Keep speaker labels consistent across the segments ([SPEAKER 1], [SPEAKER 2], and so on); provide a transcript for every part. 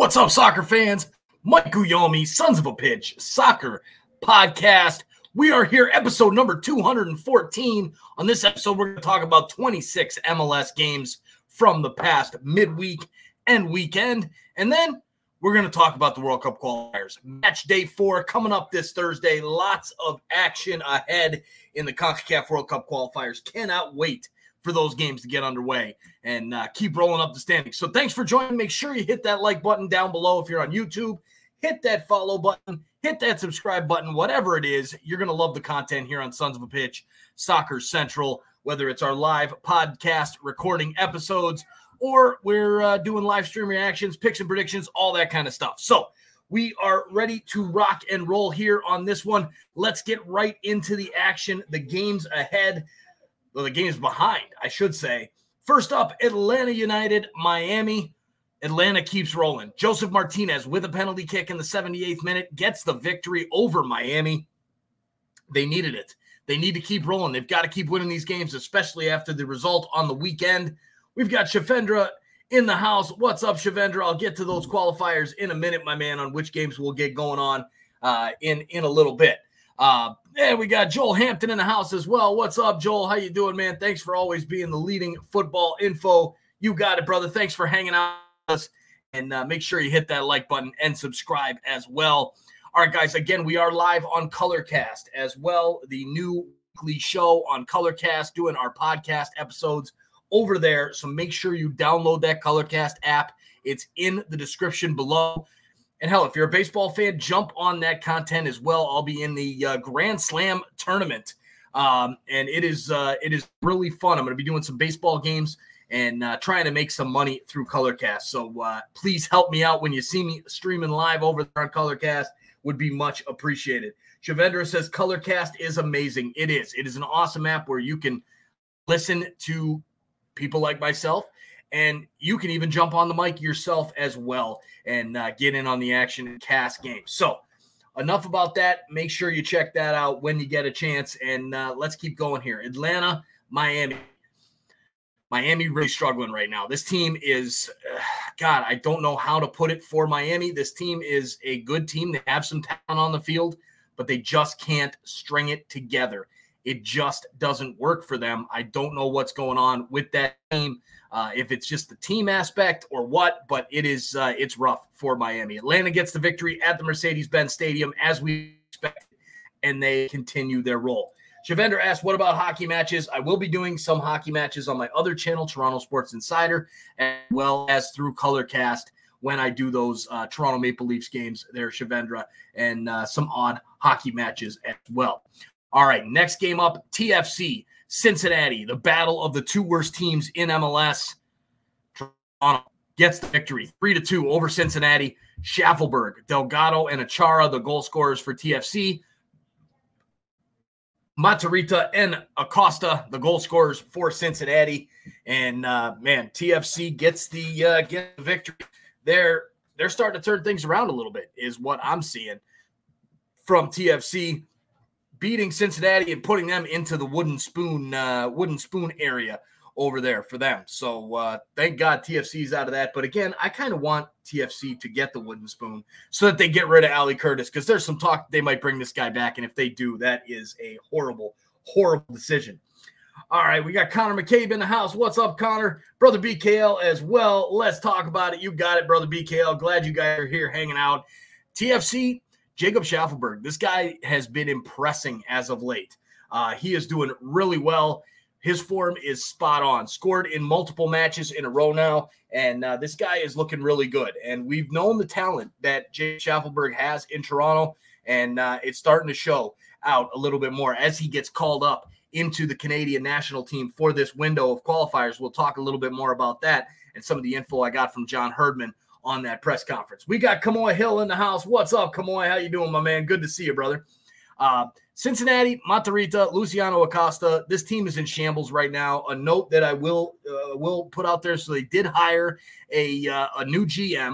[SPEAKER 1] What's up, soccer fans? Mike Guyomi, Sons of a Pitch Soccer Podcast. We are here, episode number 214. On this episode, we're going to talk about 26 MLS games from the past midweek and weekend. And then we're going to talk about the World Cup qualifiers. Match day 4 coming up this Thursday. Lots of action ahead in the CONCACAF World Cup qualifiers. Cannot wait for those games to get underway and keep rolling up the standings. So thanks for joining. Make sure you hit that like button down below if you're on YouTube. Hit that follow button. Hit that subscribe button. Whatever it is, you're going to love the content here on Sons of a Pitch Soccer Central, whether it's our live podcast recording episodes or we're doing live stream reactions, picks and predictions, all that kind of stuff. So we are ready to rock and roll here on this one. Let's get right into the action. The games ahead. Well, the game's behind, I should say. First up, Atlanta United, Miami. Atlanta keeps rolling. Joseph Martinez with a penalty kick in the 78th minute gets the victory over Miami. They needed it. They need to keep rolling. They've got to keep winning these games, especially after the result on the weekend. We've got Shavendra in the house. What's up, Shavendra? I'll get to those qualifiers in a minute, my man, on which games we'll get going on in a little bit. And we got Joel Hampton in the house as well. What's up, Joel? How you doing, man? Thanks for always being the leading football info. You got it, brother. Thanks for hanging out with us. And make sure you hit that like button and subscribe as well. All right, guys. Again, we are live on Colorcast as well. The new weekly show on Colorcast, doing our podcast episodes over there. So make sure you download that Colorcast app. It's in the description below. And hell, if you're a baseball fan, jump on that content as well. I'll be in the Grand Slam tournament, and it is really fun. I'm going to be doing some baseball games and trying to make some money through Colorcast. So please help me out when you see me streaming live over there on Colorcast. Would be much appreciated. Shavendra says Colorcast is amazing. It is. It is an awesome app where you can listen to people like myself, and you can even jump on the mic yourself as well and get in on the action and cast games. So enough about that. Make sure you check that out when you get a chance. And let's keep going here. Atlanta, Miami. Miami really struggling right now. This team is, God, I don't know how to put it for Miami. This team is a good team. They have some talent on the field, but they just can't string it together. It just doesn't work for them. I don't know what's going on with that team, if it's just the team aspect or what, but it's rough for Miami. Atlanta gets the victory at the Mercedes-Benz Stadium as we expected, and they continue their roll. Shavendra asked, what about hockey matches? I will be doing some hockey matches on my other channel, Toronto Sports Insider, as well as through Colorcast when I do those Toronto Maple Leafs games there, Shavendra, and some odd hockey matches as well. All right, next game up, TFC, Cincinnati, the battle of the two worst teams in MLS. Toronto gets the victory, 3-2 over Cincinnati. Schaffelberg, Delgado, and Achara, the goal scorers for TFC. Matarrita and Acosta, the goal scorers for Cincinnati. And, TFC gets the victory. They're starting to turn things around a little bit is what I'm seeing from TFC. Beating Cincinnati and putting them into the wooden spoon area over there for them. So thank God TFC's out of that. But again, I kind of want TFC to get the wooden spoon so that they get rid of Ali Curtis, because there's some talk they might bring this guy back. And if they do, that is a horrible, horrible decision. All right, we got Connor McCabe in the house. What's up, Connor? Brother BKL as well. Let's talk about it. You got it, Brother BKL. Glad you guys are here hanging out. TFC, Jacob Schaffelberg, this guy has been impressing as of late. He is doing really well. His form is spot on. Scored in multiple matches in a row now, and this guy is looking really good. And we've known the talent that Jacob Schaffelberg has in Toronto, and it's starting to show out a little bit more as he gets called up into the Canadian national team for this window of qualifiers. We'll talk a little bit more about that and some of the info I got from John Herdman on that press conference. We got Kamoy Hill in the house. What's up, Kamoy? How you doing, my man? Good to see you, brother. Cincinnati, Matarrita, Luciano Acosta. This team is in shambles right now. A note that I will put out there. So they did hire a new GM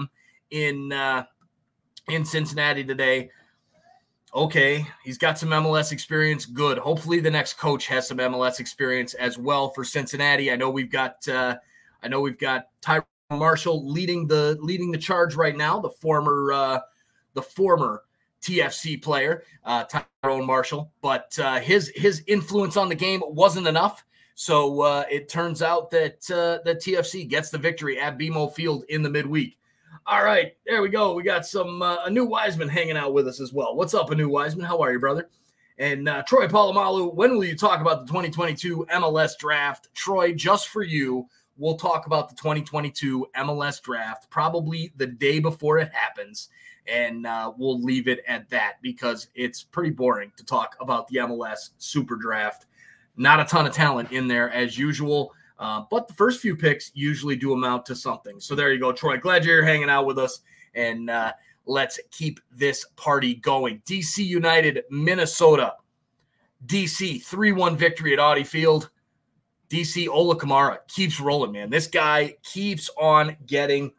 [SPEAKER 1] in Cincinnati today. Okay, he's got some MLS experience. Good. Hopefully the next coach has some MLS experience as well for Cincinnati. I know we've got Tyrone Marshall leading the charge right now, the former TFC player, Tyrone Marshall, but his influence on the game wasn't enough. So it turns out that TFC gets the victory at BMO Field in the midweek. All right, there we go. We got some Anu Wiseman hanging out with us as well. What's up, Anu Wiseman? How are you, brother? And Troy Polamalu, when will you talk about the 2022 MLS draft? Troy, just for you, we'll talk about the 2022 MLS draft probably the day before it happens. And we'll leave it at that because it's pretty boring to talk about the MLS Super Draft. Not a ton of talent in there as usual, but the first few picks usually do amount to something. So there you go, Troy. Glad you're hanging out with us, and let's keep this party going. DC United, Minnesota. DC, 3-1 victory at Audi Field. DC, Ola Kamara keeps rolling, man. This guy keeps on getting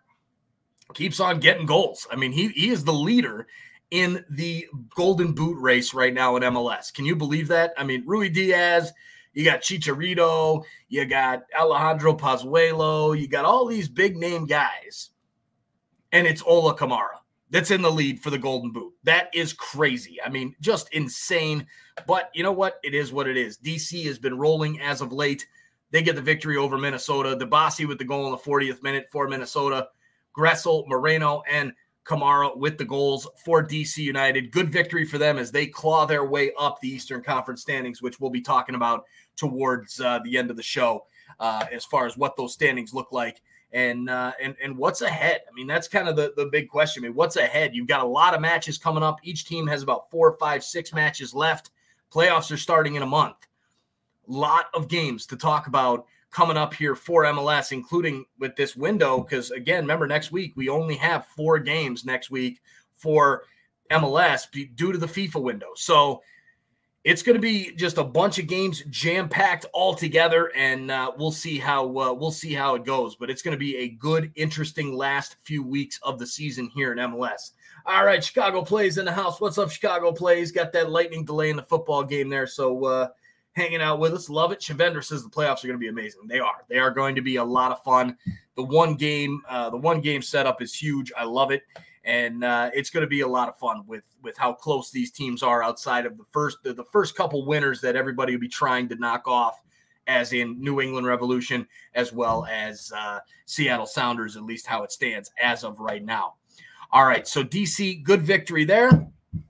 [SPEAKER 1] goals. I mean, he is the leader in the Golden Boot race right now in MLS. Can you believe that? I mean, Rui Diaz, you got Chicharito, you got Alejandro Pozuelo, you got all these big name guys, and it's Ola Kamara that's in the lead for the Golden Boot. That is crazy. I mean, just insane. But you know what? It is what it is. DC has been rolling as of late. They get the victory over Minnesota. Debasi with the goal in the 40th minute for Minnesota. Gressel, Moreno, and Kamara with the goals for DC United. Good victory for them as they claw their way up the Eastern Conference standings, which we'll be talking about towards the end of the show as far as what those standings look like and what's ahead. I mean, that's kind of the big question. I mean, what's ahead? You've got a lot of matches coming up. Each team has about 4, 5, 6 matches left. Playoffs are starting in a month. Lot of games to talk about coming up here for MLS, including with this window, because, again, remember, next week we only have 4 games next week for MLS due to the FIFA window. So it's going to be just a bunch of games jam-packed all together, and we'll see how it goes. But it's going to be a good, interesting last few weeks of the season here in MLS. All right, Chicago Plays in the house. What's up, Chicago Plays? Got that lightning delay in the football game there, so hanging out with us. Love it. Shavendra says the playoffs are going to be amazing. They are. They are going to be a lot of fun. The one game setup is huge. I love it. And it's going to be a lot of fun with how close these teams are outside of the first couple winners that everybody will be trying to knock off, as in New England Revolution, as well as Seattle Sounders, at least how it stands as of right now. All right, so DC, good victory there.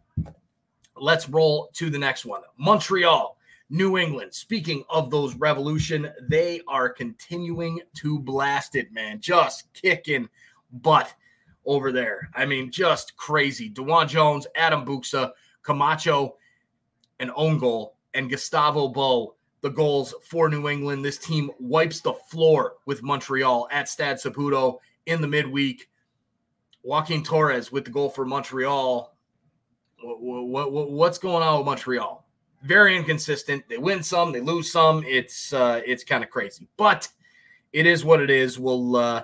[SPEAKER 1] Let's roll to the next one. Montreal, New England. Speaking of those Revolution, they are continuing to blast it, man. Just kicking butt over there. I mean, just crazy. DeJuan Jones, Adam Buksa, Camacho, an own goal, and Gustavo Bo, the goals for New England. This team wipes the floor with Montreal at Stade Saputo in the midweek. Joaquin Torres with the goal for Montreal. What's going on with Montreal? Very inconsistent. They win some, they lose some. It's kind of crazy, but it is what it is. We'll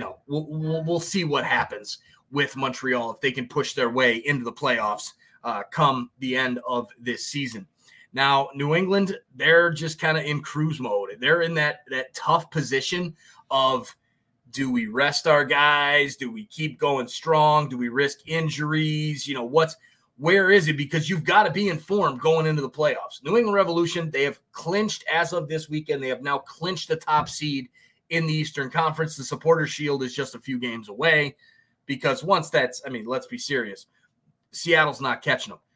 [SPEAKER 1] see what happens with Montreal if they can push their way into the playoffs come the end of this season. Now, New England, they're just kind of in cruise mode. They're in that tough position of, do we rest our guys? Do we keep going strong? Do we risk injuries? Where is it? Because you've got to be informed going into the playoffs. New England Revolution, they have clinched as of this weekend. They have now clinched the top seed in the Eastern Conference. The Supporters' Shield is just a few games away because once let's be serious. Seattle's not catching them.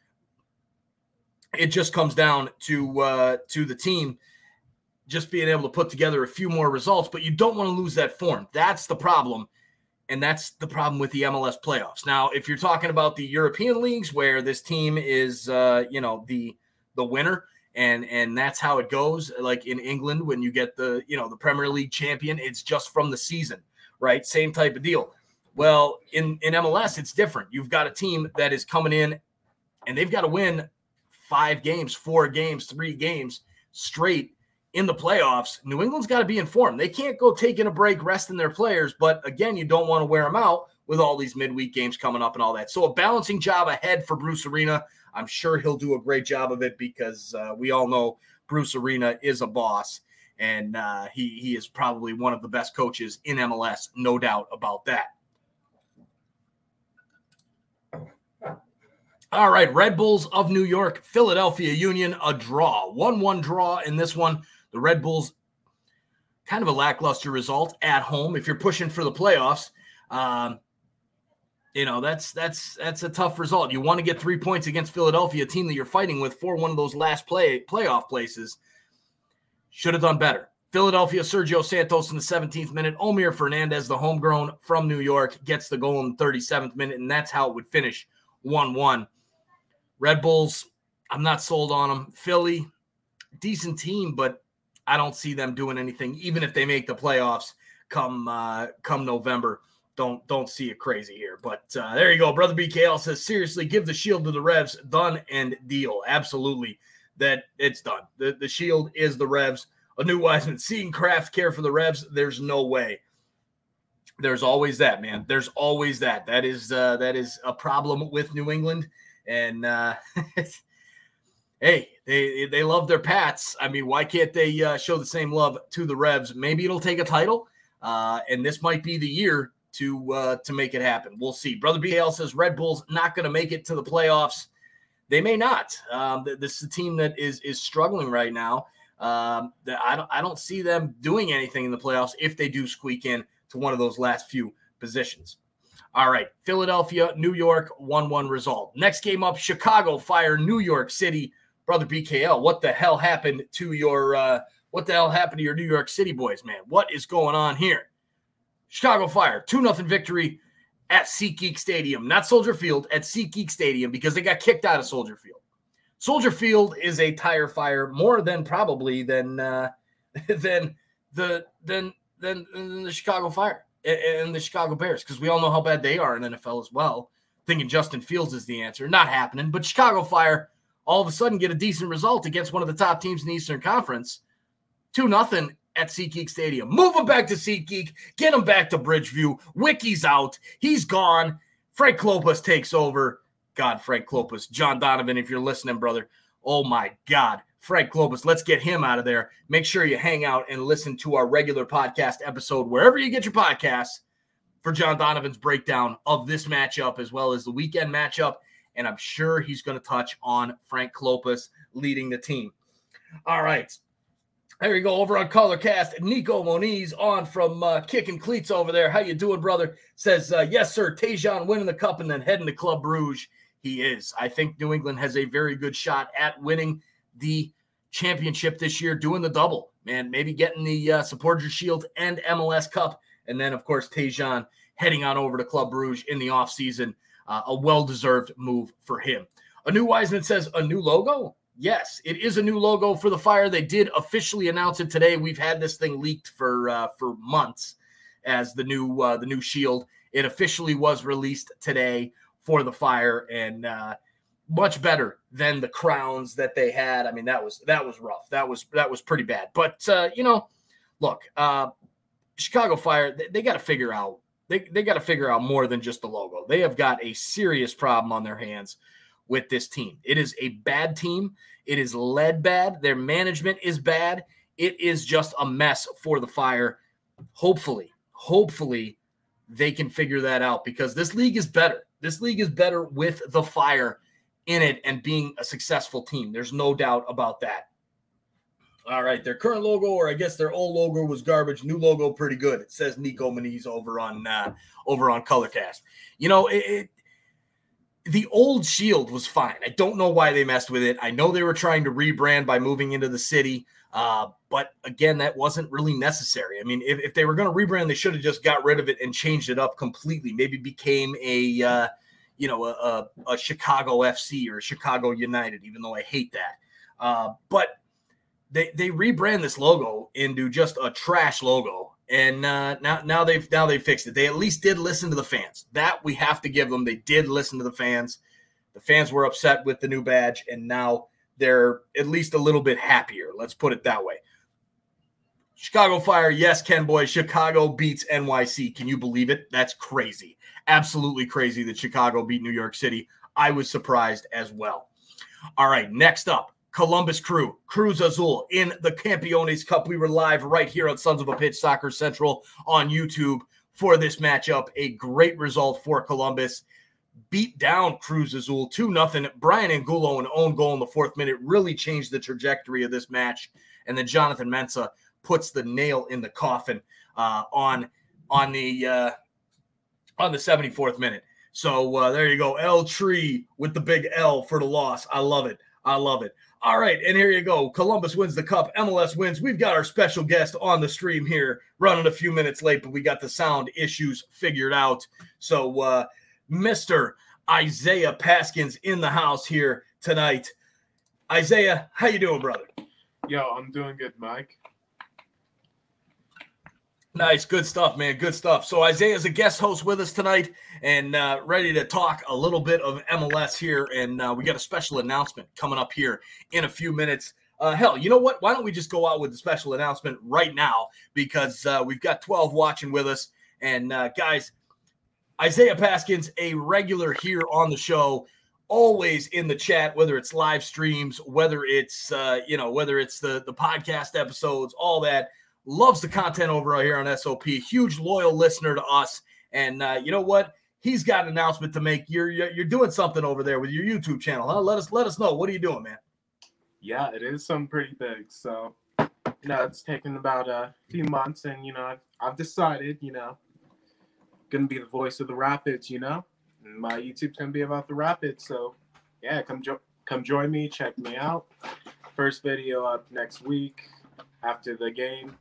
[SPEAKER 1] It just comes down to the team just being able to put together a few more results, but you don't want to lose that form. That's the problem, and that's the problem with the MLS playoffs. Now, if you're talking about the European leagues where this team is, the winner, and that's how it goes, like in England when you get the Premier League champion, it's just from the season, right? Same type of deal. Well, in MLS, it's different. You've got a team that is coming in, and they've got to win 5 games, 4 games, 3 games straight in the playoffs. New England's got to be informed. They can't go taking a break, resting their players. But again, you don't want to wear them out with all these midweek games coming up and all that. So a balancing job ahead for Bruce Arena. I'm sure he'll do a great job of it because we all know Bruce Arena is a boss. And he is probably one of the best coaches in MLS, no doubt about that. All right, Red Bulls of New York, Philadelphia Union, a draw. 1-1 draw in this one. The Red Bulls, kind of a lackluster result at home. If you're pushing for the playoffs, that's a tough result. You want to get 3 points against Philadelphia, a team that you're fighting with for one of those last playoff places. Should have done better. Philadelphia, Sergio Santos in the 17th minute. Omir Fernandez, the homegrown from New York, gets the goal in the 37th minute, and that's how it would finish 1-1. Red Bulls, I'm not sold on them. Philly, decent team, but I don't see them doing anything, even if they make the playoffs come November. Don't see it crazy here. But there you go. Brother BKL says, seriously, give the Shield to the Revs. Done and deal. Absolutely. That it's done. The Shield is the Revs. A new Wiseman. Seeing Kraft care for the Revs, there's no way. There's always that, man. There's always that. That is a problem with New England. And hey, they love their Pats. I mean, why can't they show the same love to the Revs? Maybe it'll take a title, and this might be the year to make it happen. We'll see. Brother BL says Red Bulls not going to make it to the playoffs. They may not. This is a team that is struggling right now. I don't see them doing anything in the playoffs if they do squeak in to one of those last few positions. All right, Philadelphia, New York, 1-1 result. Next game up, Chicago Fire, New York City. Brother BKL, what the hell happened to your New York City boys, man? What is going on here? Chicago Fire, 2-0 victory at SeatGeek Stadium. Not Soldier Field, at SeatGeek Stadium, because they got kicked out of Soldier Field. Soldier Field is a tire fire more than probably than the Chicago Fire and the Chicago Bears, because we all know how bad they are in NFL as well. Thinking Justin Fields is the answer. Not happening. But Chicago Fire all of a sudden get a decent result against one of the top teams in the Eastern Conference. 2-0 at SeatGeek Stadium. Move them back to SeatGeek. Get them back to Bridgeview. Wiki's out. He's gone. Frank Klopas takes over. God, Frank Klopas. John Donovan, if you're listening, brother. Oh, my God. Frank Klopas, let's get him out of there. Make sure you hang out and listen to our regular podcast episode, wherever you get your podcasts, for John Donovan's breakdown of this matchup as well as the weekend matchup. And I'm sure he's going to touch on Frank Klopas leading the team. All right. There you go. Over on Colorcast, Nico Moniz on from Kicking Cleats over there. How you doing, brother? Says, yes, sir, Tejan winning the cup and then heading to Club Brugge. He is. I think New England has a very good shot at winning the championship this year, doing the double, man. Maybe getting the Supporters Shield and MLS Cup. And then, of course, Tejan heading on over to Club Brugge in the offseason. A well-deserved move for him. A new Wiseman says, a new logo? Yes, it is a new logo for the Fire. They did officially announce it today. We've had this thing leaked for months as the new shield. It officially was released today for the Fire, and much better than the crowns that they had. I mean, that was rough. That was pretty bad. But look, Chicago Fire, they got to figure out. They got to figure out more than just the logo. They have got a serious problem on their hands with this team. It is a bad team. It is led bad. Their management is bad. It is just a mess for the Fire. Hopefully they can figure that out, because this league is better. This league is better with the Fire in it and being a successful team. There's no doubt about that. All right, their current logo, or I guess their old logo, was garbage. New logo, pretty good. It says Nico Moniz over on Colorcast. The old Shield was fine. I don't know why they messed with it. I know they were trying to rebrand by moving into the city, but again, that wasn't really necessary. I mean, if they were going to rebrand, they should have just got rid of it and changed it up completely. Maybe became a Chicago FC or Chicago United, even though I hate that. But they rebrand this logo into just a trash logo, and now they've fixed it. They at least did listen to the fans. That we have to give them. They did listen to the fans. The fans were upset with the new badge, and now they're at least a little bit happier. Let's put it that way. Chicago Fire, yes, Ken Boy. Chicago beats NYC. Can you believe it? That's crazy. Absolutely crazy that Chicago beat New York City. I was surprised as well. All right, next up, Columbus Crew, Cruz Azul in the Campeones Cup. We were live right here on Sons of a Pitch Soccer Central on YouTube for this matchup. A great result for Columbus. Beat down Cruz Azul 2-0. Brian Angulo, an own goal in the 4th minute, really changed the trajectory of this match. And then Jonathan Mensah puts the nail in the coffin on the 74th minute. So there you go. L Tree with the big L for the loss. I love it. I love it. All right, and here you go. Columbus wins the cup. MLS wins. We've got our special guest on the stream here, running a few minutes late, but we got the sound issues figured out. So Mr. Isaiah Paskins in the house here tonight. Isaiah, how you doing, brother?
[SPEAKER 2] Yo, I'm doing good, Mike.
[SPEAKER 1] Nice. Good stuff, man. Good stuff. So Isaiah's a guest host with us tonight and ready to talk a little bit of MLS here. And we got a special announcement coming up here in a few minutes. Hell, you know what? Why don't we just go out with the special announcement right now, because we've got 12 watching with us. And guys, Isaiah Paskins, a regular here on the show, always in the chat, whether it's live streams, whether it's whether it's the podcast episodes, all that. Loves the content over here on SOP. Huge loyal listener to us. And you know what? He's got an announcement to make. You're doing something over there with your YouTube channel, huh? Let us know. What are you doing, man?
[SPEAKER 2] Yeah, it is something pretty big. So, it's taken about a few months, and I've decided, gonna be the voice of the Rapids. And my YouTube's gonna be about the Rapids. So, yeah, come join me. Check me out. First video up next week after the game.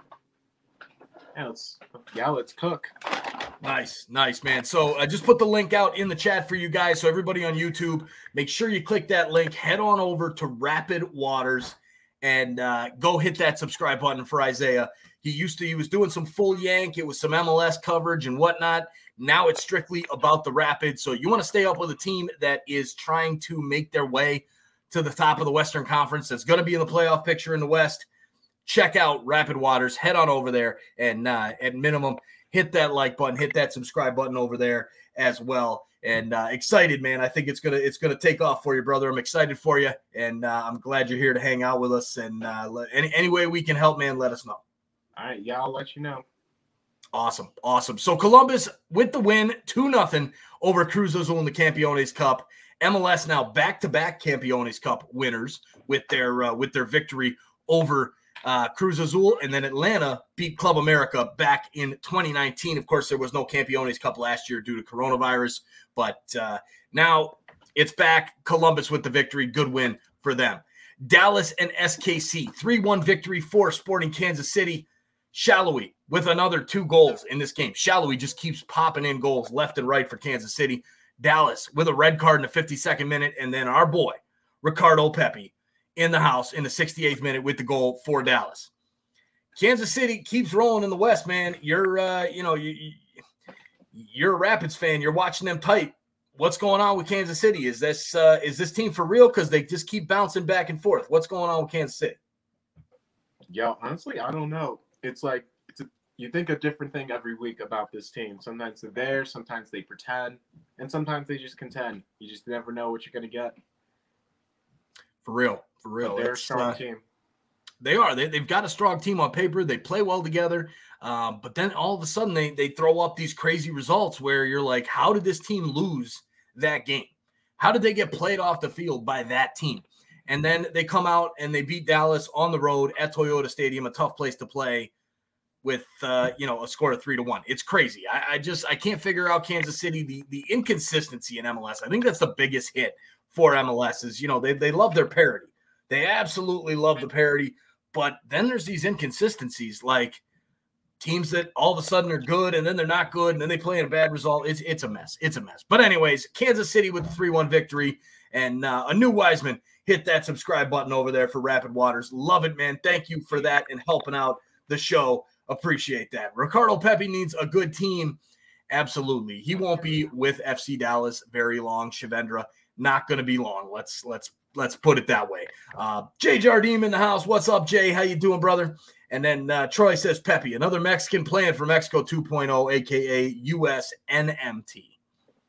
[SPEAKER 2] Let's cook.
[SPEAKER 1] Nice, man. So I just put the link out in the chat for you guys. So everybody on YouTube, make sure you click that link. Head on over to Rapid Waters and go hit that subscribe button for Isaiah. He was doing some full yank. It was some MLS coverage and whatnot. Now it's strictly about the Rapids. So you want to stay up with a team that is trying to make their way to the top of the Western Conference. That's going to be in the playoff picture in the West. Check out Rapid Waters. Head on over there and at minimum, hit that like button, hit that subscribe button over there as well. And excited, man. I think it's gonna take off for you, brother. I'm excited for you, and I'm glad you're here to hang out with us. And any way we can help, man, let us know.
[SPEAKER 2] All right, yeah, I'll let you know.
[SPEAKER 1] Awesome. So Columbus with the win, 2-0 over Cruz Azul in the Campeones Cup. MLS now back-to-back Campeones Cup winners with their victory over Cruz Azul, and then Atlanta beat Club America back in 2019. Of course, there was no Campeones Cup last year due to coronavirus, but now it's back. Columbus with the victory. Good win for them. Dallas and SKC, 3-1 victory for Sporting Kansas City. Shallowy with another 2 goals in this game. Shallowy just keeps popping in goals left and right for Kansas City. Dallas with a red card in the 52nd minute, and then our boy, Ricardo Pepi, in the house in the 68th minute with the goal for Dallas. Kansas City keeps rolling in the West, man. You're a Rapids fan. You're watching them tight. What's going on with Kansas City? Is this team for real? Because they just keep bouncing back and forth. What's going on with Kansas City?
[SPEAKER 2] Yo, honestly, I don't know. It's like you think a different thing every week about this team. Sometimes they're there, sometimes they pretend, and sometimes they just contend. You just never know what you're going to get.
[SPEAKER 1] For real.
[SPEAKER 2] But they're a strong team.
[SPEAKER 1] They are. They've got a strong team on paper. They play well together. But then all of a sudden they throw up these crazy results where you're like, how did this team lose that game? How did they get played off the field by that team? And then they come out and they beat Dallas on the road at Toyota Stadium, a tough place to play, with a score of 3-1. It's crazy. I can't figure out Kansas City, the inconsistency in MLS. I think that's the biggest hit for MLS is, they love their parity. They absolutely love the parity, but then there's these inconsistencies, like teams that all of a sudden are good and then they're not good and then they play in a bad result. It's a mess. It's a mess. But anyways, Kansas City with the 3-1 victory, and a new Wiseman. Hit that subscribe button over there for Rapid Waters. Love it, man. Thank you for that and helping out the show. Appreciate that. Ricardo Pepi needs a good team. Absolutely. He won't be with FC Dallas very long. Shavendra, not going to be long. Let's put it that way. Jay Jardim in the house. What's up, Jay? How you doing, brother? And then Troy says Pepi, another Mexican playing for Mexico 2.0, a.k.a. US NMT.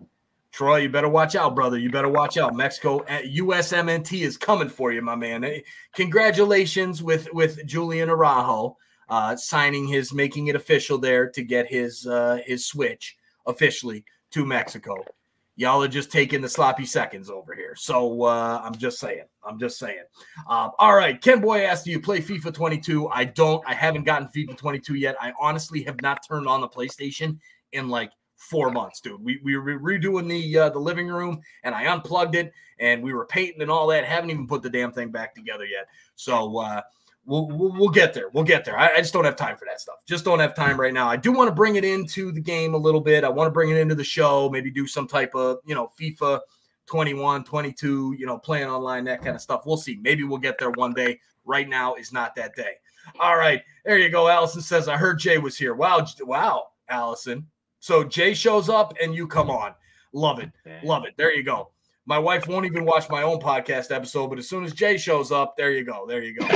[SPEAKER 1] Troy, you better watch out, brother. You better watch out. Mexico at USMNT is coming for you, my man. Hey, congratulations with Julian Araujo making it official there to get his switch officially to Mexico. Y'all are just taking the sloppy seconds over here. So I'm just saying. All right. Ken Boy asked, do you play FIFA 22? I don't. I haven't gotten FIFA 22 yet. I honestly have not turned on the PlayStation in like 4 months, dude. We were redoing the living room, and I unplugged it, and we were painting and all that. Haven't even put the damn thing back together yet. So we'll get there. We'll get there. I just don't have time for that stuff. Just don't have time right now. I do want to bring it into the game a little bit. I want to bring it into the show, maybe do some type of, FIFA 21, 22, playing online, that kind of stuff. We'll see. Maybe we'll get there one day. Right now is not that day. All right. There you go. Allison says, I heard Jay was here. Wow, Allison. So Jay shows up and you come on. Love it. Love it. There you go. My wife won't even watch my own podcast episode, but as soon as Jay shows up, there you go. There you go.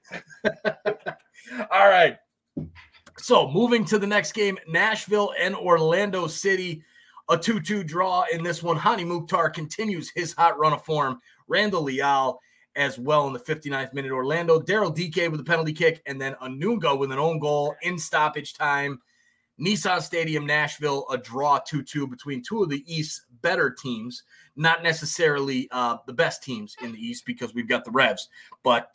[SPEAKER 1] All right. So moving to the next game, Nashville and Orlando City, a 2-2 draw in this one. Hani Mukhtar continues his hot run of form. Randall Leal as well in the 59th minute. Orlando, Daryl DK with a penalty kick, and then Anunga with an own goal in stoppage time. Nissan Stadium, Nashville, a draw 2-2 between two of the East's better teams. Not necessarily the best teams in the East because we've got the Revs. But,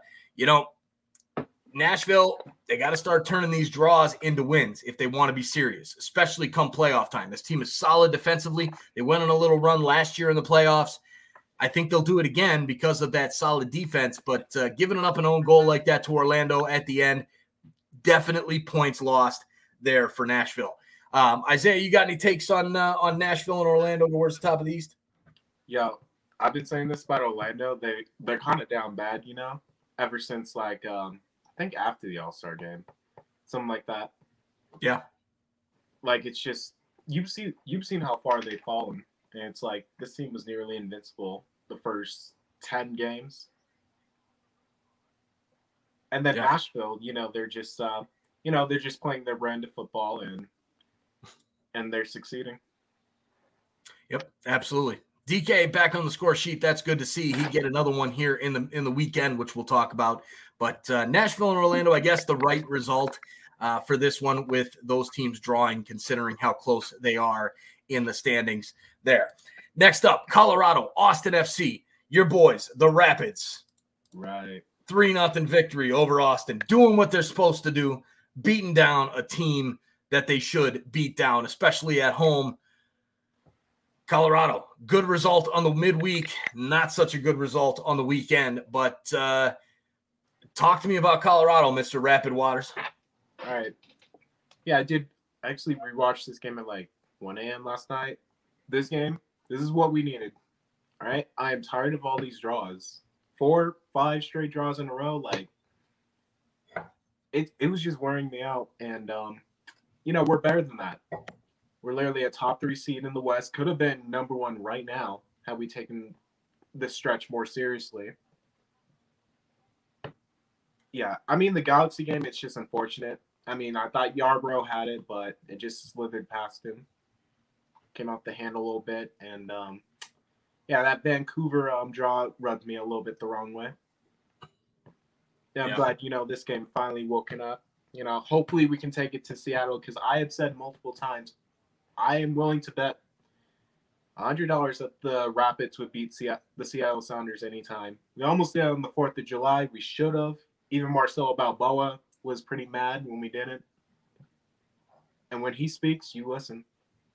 [SPEAKER 1] Nashville, they got to start turning these draws into wins if they want to be serious, especially come playoff time. This team is solid defensively. They went on a little run last year in the playoffs. I think they'll do it again because of that solid defense. But giving up an own goal like that to Orlando at the end, definitely points lost there for Nashville. Isaiah, you got any takes on Nashville and Orlando towards the top of the East?
[SPEAKER 2] Yo, I've been saying this about Orlando. They're kind of down bad, ever since I think after the All-Star game, something like that.
[SPEAKER 1] Yeah.
[SPEAKER 2] Like it's just you've seen how far they've fallen, and it's like this team was nearly invincible the first 10 games, and then Nashville, they're just they're just playing their brand of football and they're succeeding.
[SPEAKER 1] Yep, absolutely. DK back on the score sheet. That's good to see. He get another one here in the weekend, which we'll talk about. But Nashville and Orlando, I guess the right result for this one with those teams drawing, considering how close they are in the standings there. Next up, Colorado, Austin FC. Your boys, the Rapids.
[SPEAKER 2] Right.
[SPEAKER 1] 3-0 victory over Austin. Doing what they're supposed to do, beating down a team that they should beat down, especially at home. Colorado, good result on the midweek, not such a good result on the weekend. But talk to me about Colorado, Mr. Rapid Waters.
[SPEAKER 2] All right. Yeah, I did actually rewatch this game at 1 a.m. last night. This is what we needed. All right. I am tired of all these draws. 4-5 straight draws in a row. It was just wearing me out. And, we're better than that. We're literally a top 3 seed in the West. Could have been number 1 right now had we taken this stretch more seriously. Yeah, the Galaxy game, it's just unfortunate. I thought Yarbrough had it, but it just slithered past him. Came off the hand a little bit. And, that Vancouver draw rubbed me a little bit the wrong way. Yeah, I'm glad, this game finally woken up. Hopefully we can take it to Seattle because I have said multiple times, I am willing to bet $100 that the Rapids would beat the Seattle Sounders anytime. We almost did on the 4th of July. We should have. Even Marcelo Balboa was pretty mad when we didn't. And when he speaks, you listen.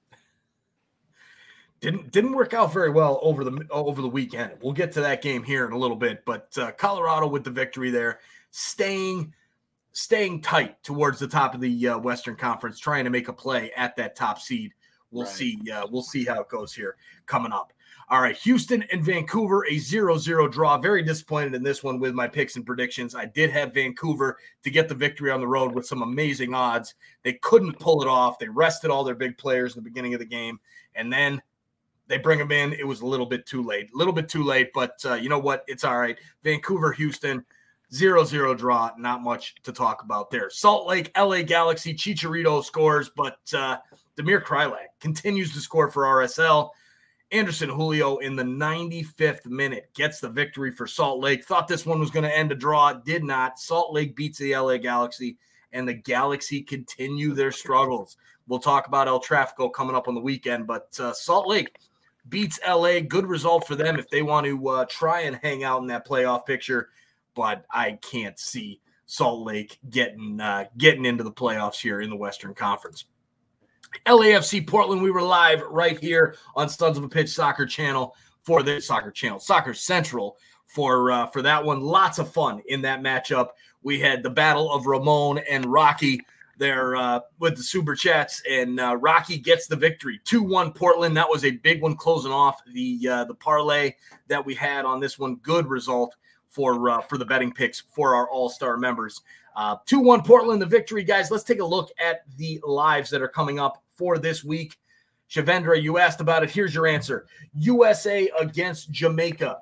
[SPEAKER 1] Didn't work out very well over the weekend. We'll get to that game here in a little bit. But Colorado with the victory there, staying tight towards the top of the Western Conference, trying to make a play at that top seed. We'll see. We'll see how it goes here coming up. All right, Houston and Vancouver, a 0-0 draw. Very disappointed in this one with my picks and predictions. I did have Vancouver to get the victory on the road with some amazing odds. They couldn't pull it off. They rested all their big players in the beginning of the game, and then they bring them in. It was a little bit too late, but you know what? It's all right. Vancouver, Houston, 0-0 draw. Not much to talk about there. Salt Lake, LA Galaxy, Chicharito scores, but Damir Kreilach continues to score for RSL. Anderson Julio in the 95th minute gets the victory for Salt Lake. Thought this one was going to end a draw. Did not. Salt Lake beats the LA Galaxy, and the Galaxy continue their struggles. We'll talk about El Tráfico coming up on the weekend, but Salt Lake beats LA. Good result for them if they want to try and hang out in that playoff picture, but I can't see Salt Lake getting into the playoffs here in the Western Conference. LAFC Portland, we were live right here on Sons of a Pitch Soccer Channel for the Soccer Central for that one. Lots of fun in that matchup. We had the battle of Ramon and Rocky there with the Super Chats, and Rocky gets the victory. 2-1 Portland. That was a big one closing off the parlay that we had on this one. Good result for the betting picks for our All-Star members. 2-1 Portland, the victory, guys. Let's take a look at the lives that are coming up for this week. Shavendra, you asked about it. Here's your answer. USA against Jamaica,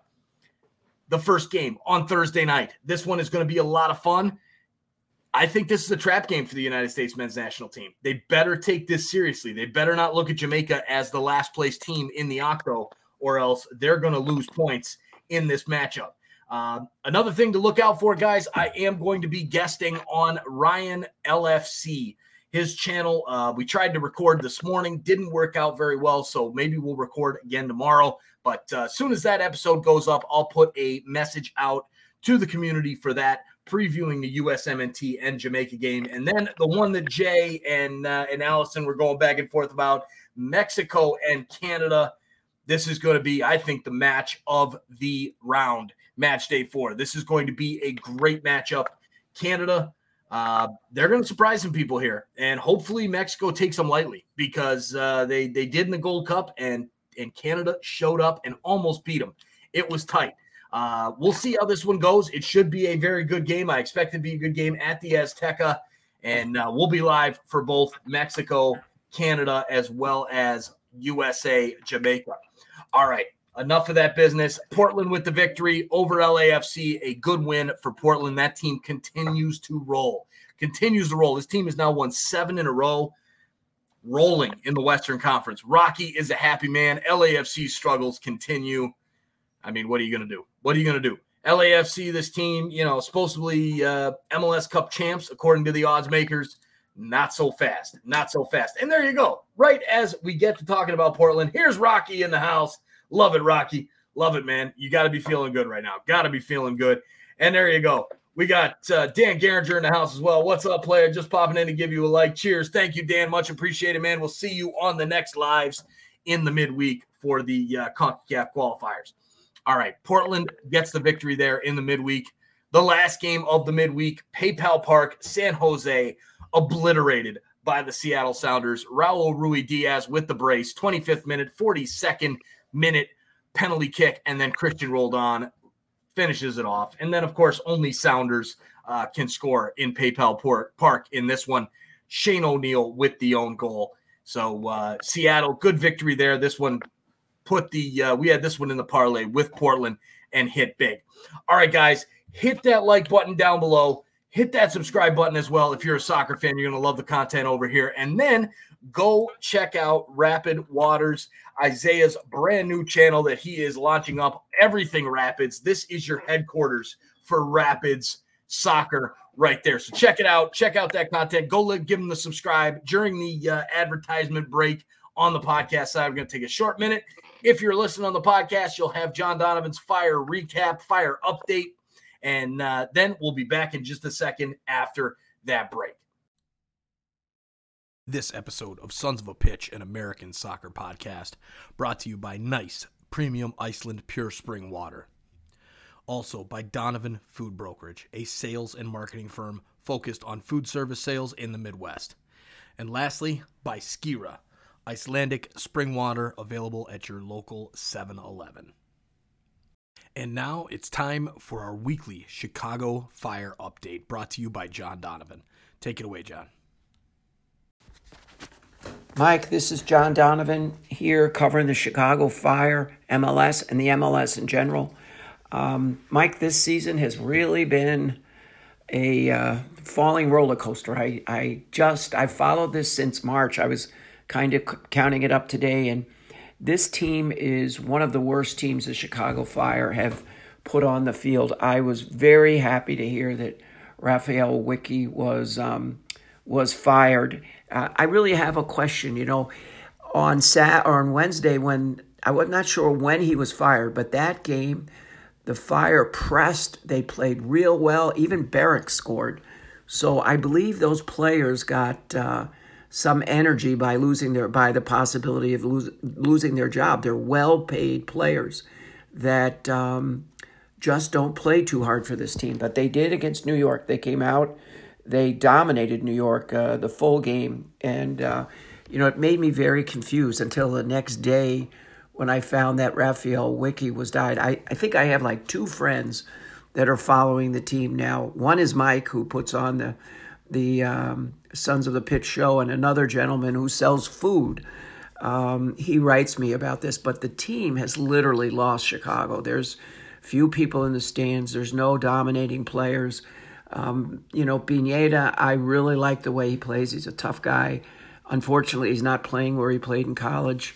[SPEAKER 1] the first game on Thursday night. This one is going to be a lot of fun. I think this is a trap game for the United States men's national team. They better take this seriously. They better not look at Jamaica as the last place team in the Octo, or else they're going to lose points in this matchup. Another thing to look out for, guys, I am going to be guesting on Ryan LFC, his channel. We tried to record this morning, didn't work out very well, so maybe we'll record again tomorrow. But as soon as that episode goes up, I'll put a message out to the community for that, previewing the USMNT and Jamaica game. And then the one that Jay and Allison were going back and forth about, Mexico and Canada. This is going to be, I think, the match of the round. Match day 4. This is going to be a great matchup. Canada, they're going to surprise some people here, and hopefully Mexico takes them lightly, because they did in the Gold Cup, and Canada showed up and almost beat them. It was tight. We'll see how this one goes. It should be a very good game. I expect it to be a good game at the Azteca, and we'll be live for both Mexico, Canada, as well as USA, Jamaica. All right. Enough of that business. Portland with the victory over LAFC. A good win for Portland. That team continues to roll. This team has now won 7 in a row, rolling in the Western Conference. Rocky is a happy man. LAFC struggles continue. I mean, what are you going to do? LAFC, this team, supposedly MLS Cup champs, according to the odds makers. Not so fast. And there you go. Right as we get to talking about Portland, here's Rocky in the house. Love it, Rocky. Love it, man. You got to be feeling good right now. Got to be feeling good. And there you go. We got Dan Garinger in the house as well. What's up, player? Just popping in to give you a like. Cheers. Thank you, Dan. Much appreciated, man. We'll see you on the next lives in the midweek for the CONCACAF qualifiers. All right. Portland gets the victory there in the midweek. The last game of the midweek, PayPal Park, San Jose, obliterated by the Seattle Sounders. Raul Ruidiaz with the brace, 25th minute, 42nd minute penalty kick, and then Christian Roldan finishes it off. And then, of course, only Sounders can score in PayPal Park in this one. Shane O'Neill with the own goal. So Seattle, good victory there. This one we had this one in the parlay with Portland and hit big. All right, guys, hit that like button down below. Hit that subscribe button as well. If you're a soccer fan, you're going to love the content over here. And then go check out Rapid Waters, Isaiah's brand new channel that he is launching up. Everything Rapids. This is your headquarters for Rapids soccer right there. So check it out. Check out that content. Go give him the subscribe. During the advertisement break on the podcast side, we're going to take a short minute. If you're listening on the podcast, you'll have John Donovan's Fire recap, Fire update. And then we'll be back in just a second after that break. This episode of Sons of a Pitch, an American soccer podcast, brought to you by Nice Premium Iceland Pure Spring Water. Also by Donovan Food Brokerage, a sales and marketing firm focused on food service sales in the Midwest. And lastly, by Skira, Icelandic spring water available at your local 7-Eleven. And now it's time for our weekly Chicago Fire update, brought to you by John Donovan. Take it away, John.
[SPEAKER 3] Mike, this is John Donovan here covering the Chicago Fire, MLS, and the MLS in general. Mike, this season has really been a falling roller coaster. I followed this since March. I was kind of counting it up today, and This team is one of the worst teams the Chicago Fire have put on the field. I was very happy to hear that Raphael Wicke was fired. I really have a question. On Wednesday, when I was not sure when he was fired, but that game, the Fire pressed. They played real well. Even Barrick scored. So I believe those players got some energy by the possibility of losing their job. They're well-paid players that just don't play too hard for this team. But they did against New York. They came out, they dominated New York the full game, and it made me very confused until the next day when I found that Raphael Wicke was died. I think I have like two friends that are following the team now. One is Mike, who puts on the Sons of the Pitch show, and another gentleman who sells food. He writes me about this, but the team has literally lost Chicago. There's few people in the stands. There's no dominating players. Pineda, I really like the way he plays. He's a tough guy. Unfortunately, he's not playing where he played in college.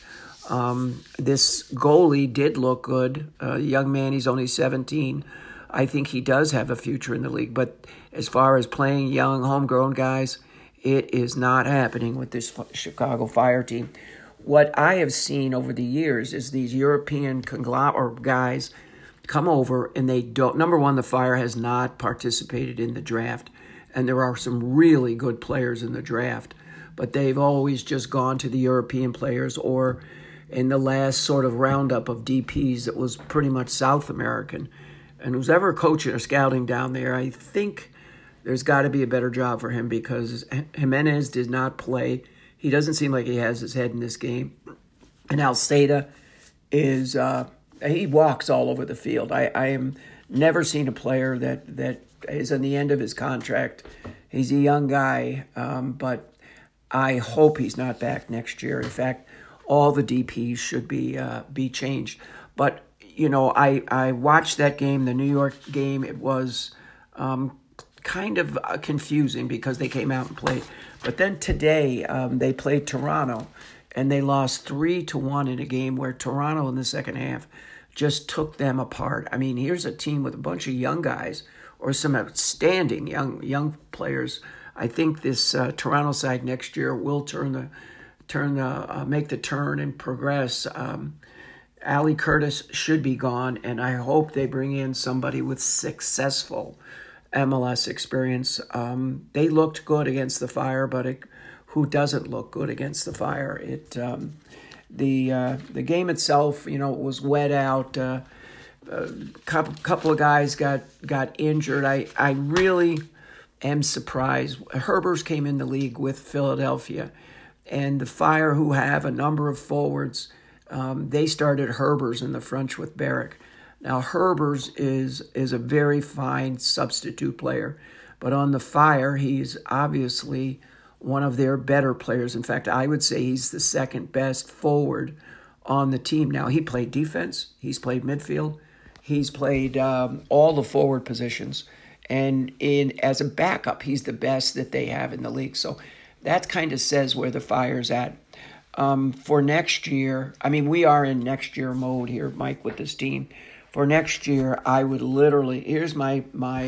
[SPEAKER 3] This goalie did look good. Young man, he's only 17. I think he does have a future in the league. But as far as playing young, homegrown guys, it is not happening with this Chicago Fire team. What I have seen over the years is these European guys come over and they don't. Number one, the Fire has not participated in the draft, and there are some really good players in the draft, but they've always just gone to the European players, or in the last sort of roundup of DPs that was pretty much South American. And who's ever coaching or scouting down there, I think there's got to be a better job for him, because Jimenez did not play. He doesn't seem like he has his head in this game. And Alceda is, he walks all over the field. I am never seen a player that is on the end of his contract. He's a young guy, but I hope he's not back next year. In fact, all the DPs should be changed. But I watched that game, the New York game. It was kind of confusing because they came out and played. But then today they played Toronto, and they lost 3-1 in a game where Toronto in the second half just took them apart. I mean, here's a team with a bunch of young guys, or some outstanding young players. I think this Toronto side next year will make the turn and progress. Ali Curtis should be gone, and I hope they bring in somebody with successful MLS experience. They looked good against the Fire, but who doesn't look good against the Fire? The game itself, was wet out. Couple of guys got injured. I really am surprised. Herbers came in the league with Philadelphia, and the Fire, who have a number of forwards, they started Herbers in the front with Barrick. Now, Herbers is a very fine substitute player, but on the Fire, he's obviously one of their better players. In fact, I would say he's the second best forward on the team. Now, he played defense, he's played midfield, he's played all the forward positions, and as a backup, he's the best that they have in the league. So that kind of says where the Fire's at. For next year, we are in next year mode here, Mike, with this team. For next year, I would literally, here's my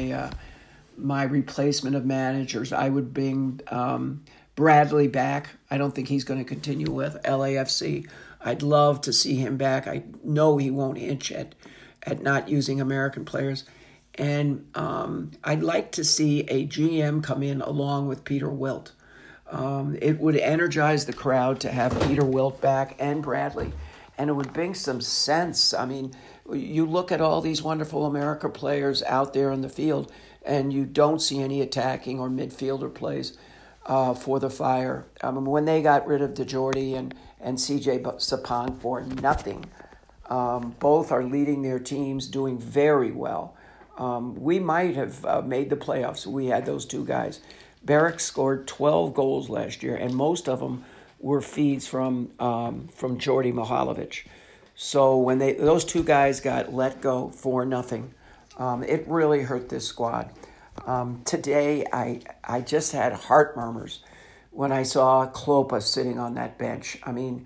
[SPEAKER 3] replacement of managers. I would bring Bradley back. I don't think he's going to continue with LAFC. I'd love to see him back. I know he won't hinge at not using American players. And I'd like to see a GM come in along with Peter Wilt. It would energize the crowd to have Peter Wilt back and Bradley, and it would bring some sense. You look at all these wonderful America players out there in the field, and you don't see any attacking or midfielder plays for the Fire. When they got rid of DeJordy and CJ Sapong for nothing, both are leading their teams, doing very well. We might have made the playoffs. We had those two guys. Barrick scored 12 goals last year, and most of them were feeds from Jordy Mohalovic. So when those two guys got let go for nothing, it really hurt this squad. Today, I just had heart murmurs when I saw Klopa sitting on that bench.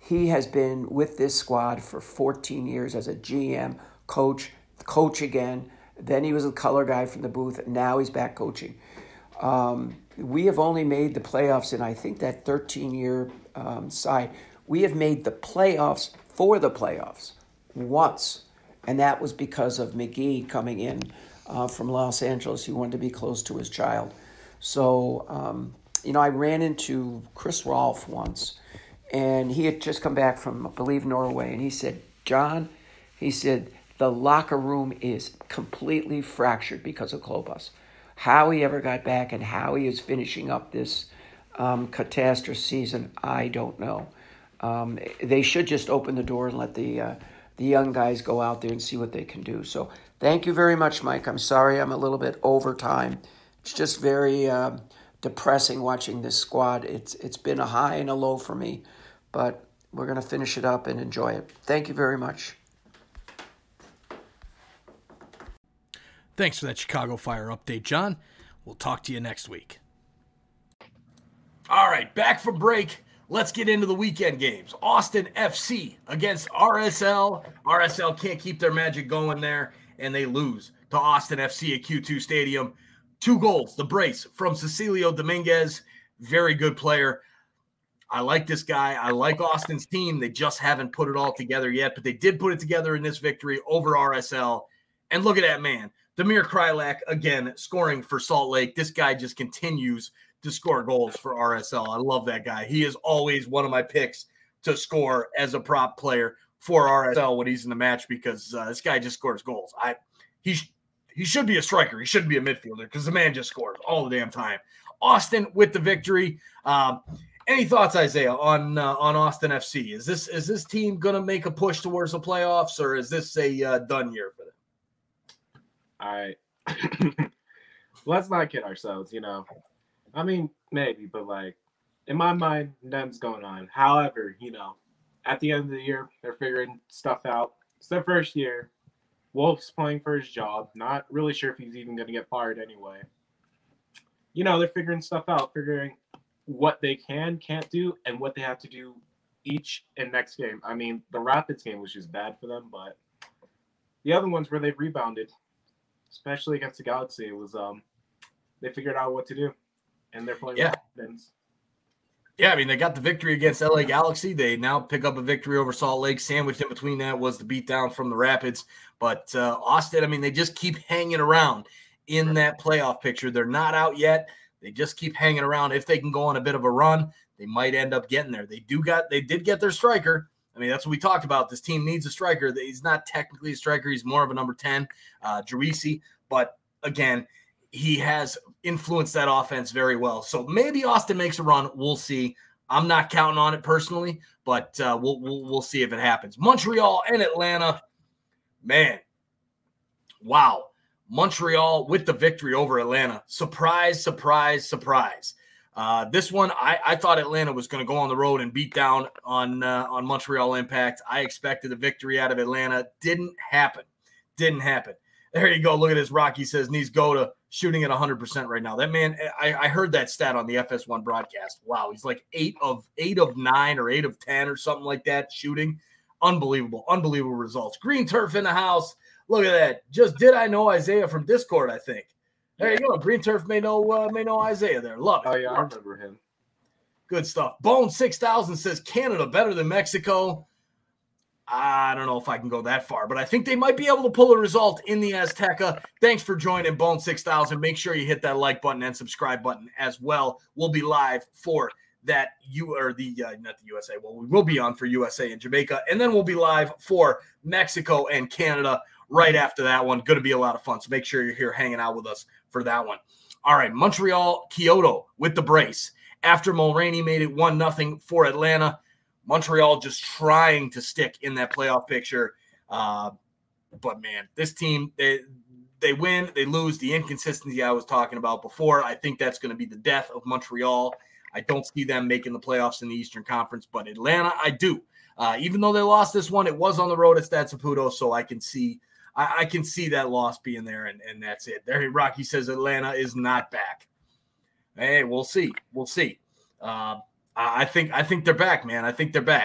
[SPEAKER 3] He has been with this squad for 14 years as a GM, coach again. Then he was a color guy from the booth, and now he's back coaching. We have only made the playoffs in, I think, that 13-year side. We have made the playoffs for the playoffs once, and that was because of McGee coming in from Los Angeles. He wanted to be close to his child. So, I ran into Chris Rolfe once, and he had just come back from, I believe, Norway, and he said, John, he said, the locker room is completely fractured because of Klopas. How he ever got back and how he is finishing up this catastrophe season, I don't know. They should just open the door and let the young guys go out there and see what they can do. So thank you very much, Mike. I'm sorry I'm a little bit over time. It's just very depressing watching this squad. It's been a high and a low for me, but we're going to finish it up and enjoy it. Thank you very much.
[SPEAKER 1] Thanks for that Chicago Fire update, John. We'll talk to you next week. All right, back from break. Let's get into the weekend games. Austin FC against RSL. RSL can't keep their magic going there, and they lose to Austin FC at Q2 Stadium. 2 goals, the brace from Cecilio Dominguez. Very good player. I like this guy. I like Austin's team. They just haven't put it all together yet, but they did put it together in this victory over RSL. And look at that man. Damir Kreilach, again, scoring for Salt Lake. This guy just continues to score goals for RSL. I love that guy. He is always one of my picks to score as a prop player for RSL when he's in the match because this guy just scores goals. He should be a striker. He shouldn't be a midfielder because the man just scores all the damn time. Austin with the victory. Any thoughts, Isaiah, on Austin FC? Is this team going to make a push towards the playoffs, or is this a done year for them?
[SPEAKER 2] All right. Let's not kid ourselves, I mean, maybe, but in my mind, nothing's going on. However, at the end of the year, they're figuring stuff out. It's their first year. Wolf's playing for his job. Not really sure if he's even going to get fired anyway. They're figuring stuff out, figuring what they can't do, and what they have to do each and next game. I mean, the Rapids game was just bad for them, but the other ones where they've rebounded, especially against the Galaxy, it was they figured out what to do, and they're playing with.
[SPEAKER 1] Yeah, I mean, they got the victory against LA Galaxy. They now pick up a victory over Salt Lake. Sandwiched in between that was the beatdown from the Rapids. But Austin, I mean, they just keep hanging around in that playoff picture. They're not out yet. They just keep hanging around. If they can go on a bit of a run, they might end up getting there. They did get their striker. I mean, that's what we talked about. This team needs a striker. He's not technically a striker. He's more of a number 10, Gerisi. But, again, he has influenced that offense very well. So maybe Austin makes a run. We'll see. I'm not counting on it personally, but we'll see if it happens. Montreal and Atlanta, man, wow. Montreal with the victory over Atlanta. Surprise, surprise, surprise. This one, I thought Atlanta was going to go on the road and beat down on Montreal Impact. I expected a victory out of Atlanta. Didn't happen. There you go. Look at this. Rocky says needs Gota shooting at 100% right now. That man, I heard that stat on the FS1 broadcast. Wow, he's like 8 of 9 or 8 of 10 or something like that shooting. Unbelievable results. Green Turf in the house. Look at that. Just did I know Isaiah from Discord, I think. There you go. Green Turf may know Isaiah there. Love it.
[SPEAKER 2] Oh, yeah, I remember him.
[SPEAKER 1] Good stuff. Bone 6000 says Canada better than Mexico. I don't know if I can go that far, but I think they might be able to pull a result in the Azteca. Thanks for joining Bone 6000. Make sure you hit that like button and subscribe button as well. We'll be live for that not the USA. Well, we will be on for USA and Jamaica, and then we'll be live for Mexico and Canada right after that one. Going to be a lot of fun, so make sure you're here hanging out with us for that one. All right, Montreal, Kyoto with the brace. After Mulroney made it 1-0 for Atlanta, Montreal just trying to stick in that playoff picture. But, man, this team, they win, they lose. The inconsistency I was talking about before, I think that's going to be the death of Montreal. I don't see them making the playoffs in the Eastern Conference, but Atlanta, I do. Even though they lost this one, it was on the road at Stade Saputo, so I can see that loss being there, and that's it. There, Rocky says Atlanta is not back. Hey, we'll see. I think they're back, man. I think they're back.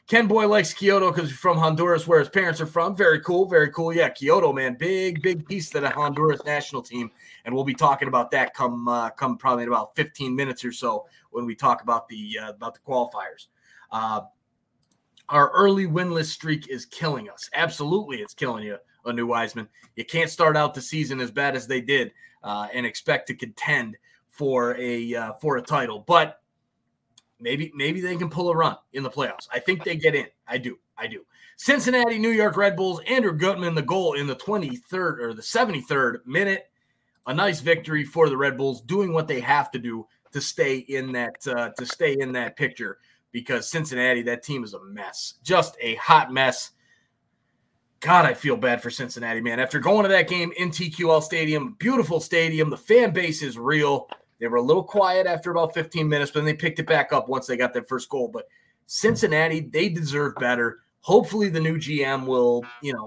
[SPEAKER 1] Ken Boy likes Kyoto because he's from Honduras, where his parents are from. Very cool, very cool. Yeah, Kyoto, man, big piece of the Honduras national team, and we'll be talking about that come probably in about 15 minutes or so when we talk about the qualifiers. Our early winless streak is killing us. Absolutely, it's killing you, Anu Wiseman. You can't start out the season as bad as they did and expect to contend for a title, but maybe they can pull a run in the playoffs. I think they get in. I do. Cincinnati, New York Red Bulls, Andrew Gutman, the goal in the 23rd or the 73rd minute. A nice victory for the Red Bulls, doing what they have to do to stay in that picture, because Cincinnati, that team is a mess. Just a hot mess. God, I feel bad for Cincinnati, man. After going to that game in TQL Stadium, beautiful stadium, the fan base is real. They were a little quiet after about 15 minutes, but then they picked it back up once they got that first goal. But Cincinnati, they deserve better. Hopefully the new GM will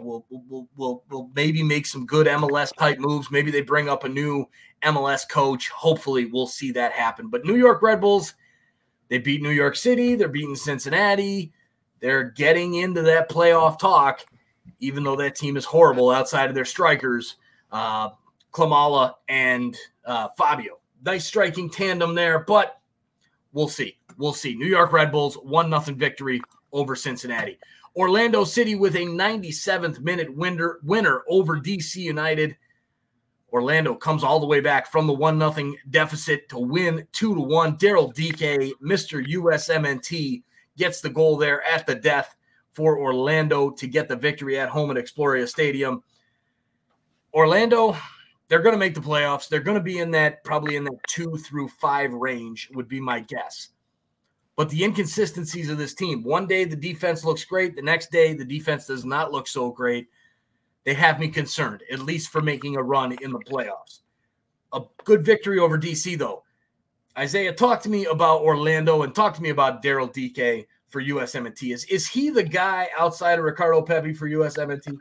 [SPEAKER 1] maybe make some good MLS type moves. Maybe they bring up a new MLS coach. Hopefully we'll see that happen. But New York Red Bulls, they beat New York City. They're beating Cincinnati. They're getting into that playoff talk, even though that team is horrible outside of their strikers, Klimala and Fabio. Nice striking tandem there, but we'll see. New York Red Bulls, 1-0 victory over Cincinnati. Orlando City with a 97th minute winner over DC United. Orlando comes all the way back from the 1-0 deficit to win 2-1. Daryl Dike, Mr. USMNT, gets the goal there at the death for Orlando to get the victory at home at Exploria Stadium. Orlando, they're going to make the playoffs. They're going to be probably in that 2 through 5 range would be my guess. But the inconsistencies of this team, one day the defense looks great. The next day the defense does not look so great. They have me concerned, at least for making a run in the playoffs. A good victory over DC, though. Isaiah, talk to me about Orlando and talk to me about Daryl Dike for USMNT. Is he the guy outside of Ricardo Pepi for USMNT?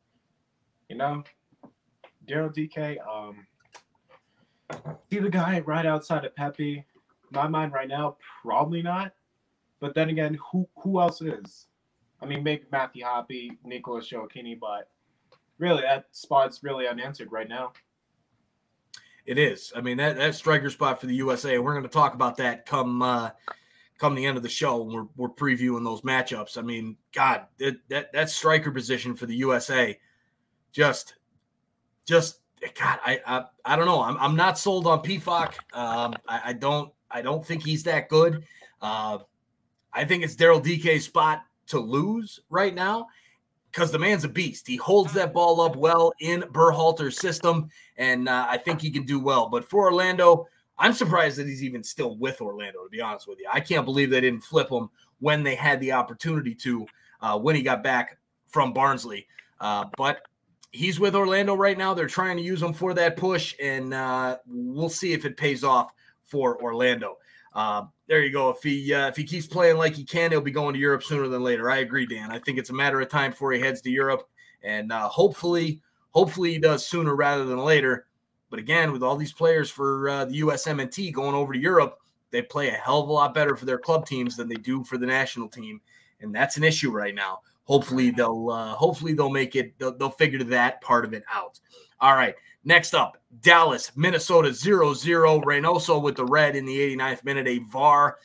[SPEAKER 2] Daryl Dike, see the guy right outside of Pepi. My mind right now, probably not. But then again, who else is? I mean, maybe Matthew Hoppe, Nicholas Joachini, but really that spot's really unanswered right now.
[SPEAKER 1] It is. I mean, that striker spot for the USA, we're going to talk about that come the end of the show when we're previewing those matchups. I mean, God, that striker position for the USA, just God, I don't know. I'm not sold on PFOC. I don't think he's that good. I think it's Daryl Dike's spot to lose right now because the man's a beast. He holds that ball up well in Berhalter's system, and I think he can do well. But for Orlando, I'm surprised that he's even still with Orlando, to be honest with you. I can't believe they didn't flip him when they had the opportunity to when he got back from Barnsley. But he's with Orlando right now. They're trying to use him for that push, and we'll see if it pays off for Orlando. There you go. If he keeps playing like he can, he'll be going to Europe sooner than later. I agree, Dan. I think it's a matter of time before he heads to Europe, and hopefully he does sooner rather than later. But again, with all these players for the USMNT going over to Europe, they play a hell of a lot better for their club teams than they do for the national team, and that's an issue right now. Hopefully they'll make it. They'll figure that part of it out. All right. Next up, Dallas, Minnesota 0-0. Reynoso with the red in the 89th minute. A VAR.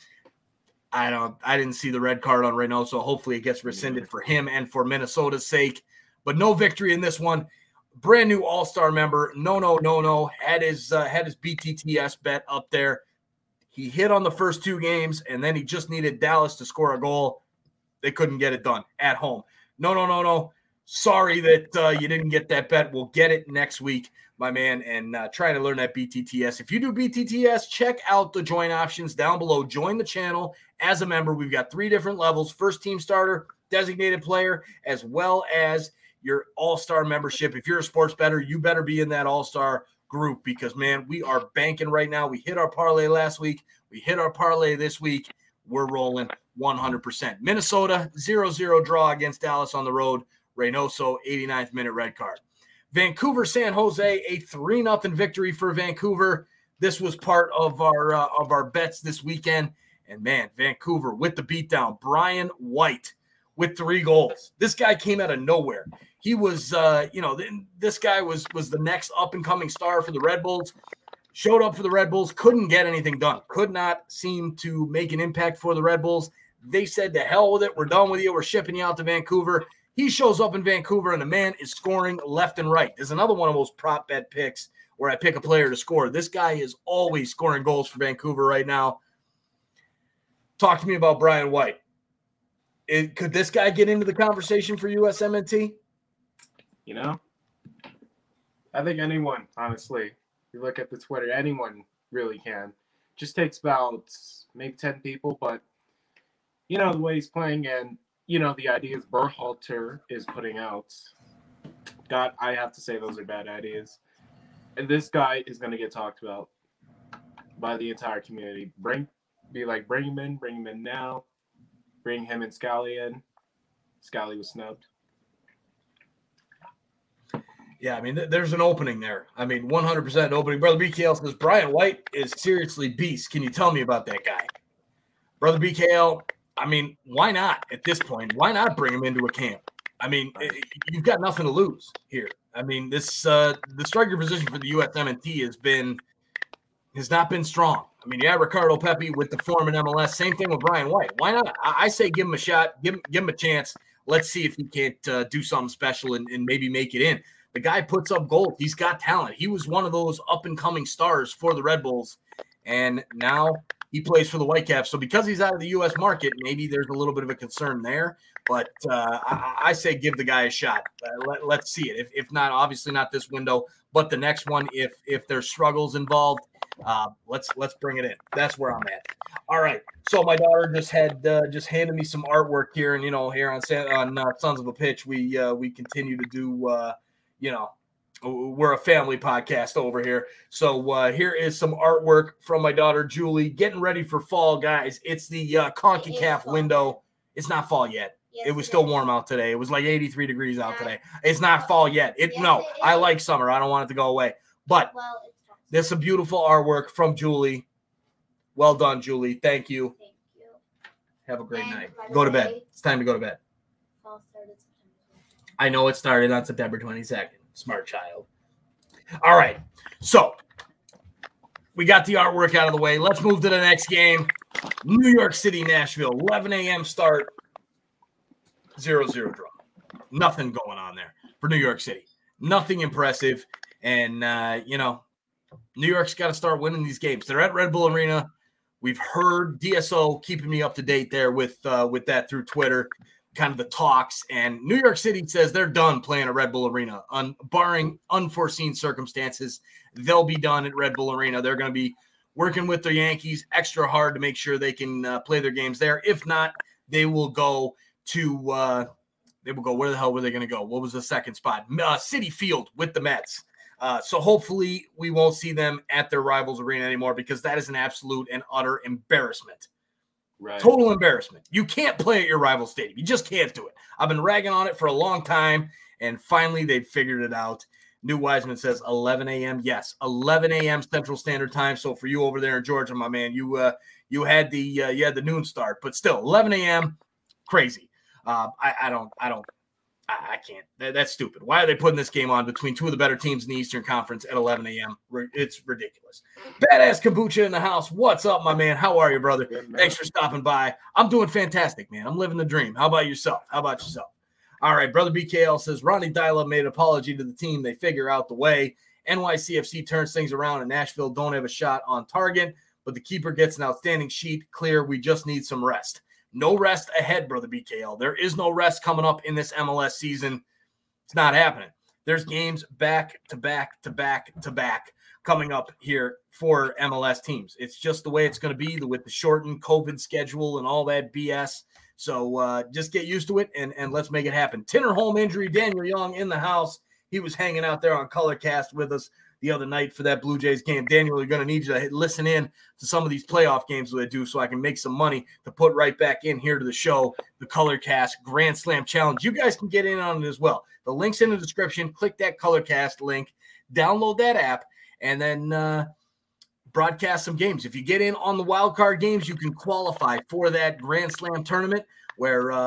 [SPEAKER 1] I didn't see the red card on Reynoso. Hopefully it gets rescinded for him and for Minnesota's sake. But no victory in this one. Brand new All-Star member. No. Had his BTTS bet up there. He hit on the first 2 games, and then he just needed Dallas to score a goal. They couldn't get it done at home. No. Sorry that you didn't get that bet. We'll get it next week, my man, and try to learn that BTTS. If you do BTTS, check out the join options down below. Join the channel as a member. We've got 3 different levels: first team starter, designated player, as well as your all-star membership. If you're a sports bettor, you better be in that all-star group because, man, we are banking right now. We hit our parlay last week. We hit our parlay this week. We're rolling 100%. Minnesota, 0-0 draw against Dallas on the road. Reynoso, 89th minute red card. Vancouver, San Jose, a 3-0 victory for Vancouver. This was part of our bets this weekend. And, man, Vancouver with the beatdown. Brian White with 3 goals. This guy came out of nowhere. He was, this guy was the next up-and-coming star for the Red Bulls. Showed up for the Red Bulls, couldn't get anything done. Could not seem to make an impact for the Red Bulls. They said, to hell with it. We're done with you. We're shipping you out to Vancouver. He shows up in Vancouver, and the man is scoring left and right. There's another one of those prop bet picks where I pick a player to score. This guy is always scoring goals for Vancouver right now. Talk to me about Brian White. Could this guy get into the conversation for USMNT?
[SPEAKER 2] You know, I think anyone, honestly. You look at the Twitter, anyone really can. Just takes about maybe 10 people, but you know the way he's playing and you know the ideas Berhalter is putting out. God, I have to say those are bad ideas. And this guy is going to get talked about by the entire community. Bring him in now. Bring him and Scally in. Scally was snubbed.
[SPEAKER 1] Yeah, I mean, there's an opening there. I mean, 100% an opening. Brother BKL says, Brian White is seriously beast. Can you tell me about that guy? Brother BKL, I mean, why not at this point? Why not bring him into a camp? I mean, you've got nothing to lose here. I mean, this the striker position for the USMNT has not been strong. I mean, you have Ricardo Pepi with the form in MLS. Same thing with Brian White. Why not? I say give him a shot. Give him a chance. Let's see if he can't do something special and maybe make it in. The guy puts up goals. He's got talent. He was one of those up-and-coming stars for the Red Bulls, and now he plays for the Whitecaps. So because he's out of the U.S. market, maybe there's a little bit of a concern there. But I say give the guy a shot. Let's see it. If not, obviously not this window, but the next one, if there's struggles involved, let's bring it in. That's where I'm at. All right. So my daughter just handed me some artwork here, and here on Sons of a Pitch, we continue to do. We're a family podcast over here. So here is some artwork from my daughter, Julie, getting ready for fall, guys. It's the CONCACAF window. It's not fall yet. Yes, it was still warm out today. It was like 83 degrees out today. It's not fall yet. I like summer. I don't want it to go away. But there's some beautiful artwork from Julie. Well done, Julie. Thank you. Thank you. Have a great night. Go to bed. It's time to go to bed. I know it started on September 22nd. Smart child. All right. So we got the artwork out of the way. Let's move to the next game. New York City, Nashville. 11 a.m. start. 0-0 draw. Nothing going on there for New York City. Nothing impressive. And, New York's got to start winning these games. They're at Red Bull Arena. We've heard DSO keeping me up to date there with that through Twitter. Kind of the talks, and New York City says they're done playing at Red Bull Arena. Barring unforeseen circumstances, they'll be done at Red Bull Arena. They're going to be working with the Yankees extra hard to make sure they can play their games there. If not, they will go to where the hell were they going to go? What was the second spot? Citi Field with the Mets. So hopefully we won't see them at their rivals' arena anymore, because that is an absolute and utter embarrassment. Right. Total embarrassment. You can't play at your rival stadium. You just can't do it. I've been ragging on it for a long time, and finally they figured it out. New Wiseman says 11 a.m. Yes, 11 a.m. Central Standard Time. So for you over there in Georgia, my man, you had the noon start, but still 11 a.m. Crazy. I can't. That's stupid. Why are they putting this game on between two of the better teams in the Eastern Conference at 11 a.m.? It's ridiculous. Badass Kombucha in the house. What's up, my man? How are you, brother? Good, thanks for stopping by. I'm doing fantastic, man. I'm living the dream. How about yourself? All right, brother BKL says, Ronnie Dyla made an apology to the team. They figure out the way. NYCFC turns things around, and Nashville don't have a shot on target, but the keeper gets an outstanding sheet. Clear, we just need some rest. No rest ahead, brother BKL. There is no rest coming up in this MLS season. It's not happening. There's games back to back to back to back coming up here for MLS teams. It's just the way it's going to be with the shortened COVID schedule and all that BS. So just get used to it and let's make it happen. Tinnerholm injury, Daniel Young in the house. He was hanging out there on Colorcast with us the other night for that Blue Jays game. Daniel, you're going to need you to listen in to some of these playoff games that I do so I can make some money to put right back in here to the show, the Colorcast Grand Slam Challenge. You guys can get in on it as well. The link's in the description. Click that Colorcast link, download that app, and then broadcast some games. If you get in on the wild card games, you can qualify for that Grand Slam tournament where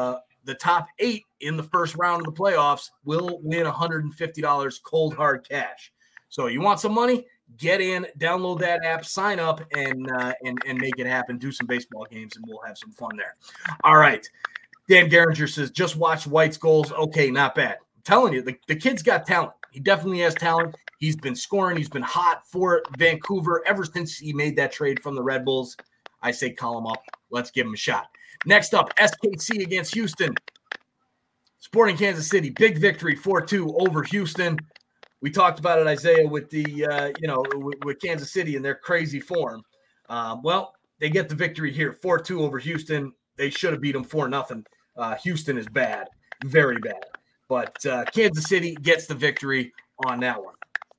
[SPEAKER 1] the top 8 in the first round of the playoffs will win $150 cold hard cash. So you want some money? Get in, download that app, sign up, and make it happen. Do some baseball games, and we'll have some fun there. All right. Dan Geringer says, just watch White's goals. Okay, not bad. I'm telling you, the kid's got talent. He definitely has talent. He's been scoring. He's been hot for Vancouver ever since he made that trade from the Red Bulls. I say call him up. Let's give him a shot. Next up, SKC against Houston. Sporting Kansas City, big victory, 4-2 over Houston. We talked about it, Isaiah, with the with Kansas City and their crazy form. Well, they get the victory here, 4-2 over Houston. They should have beat them 4-0. Houston is bad, very bad. But Kansas City gets the victory on that one.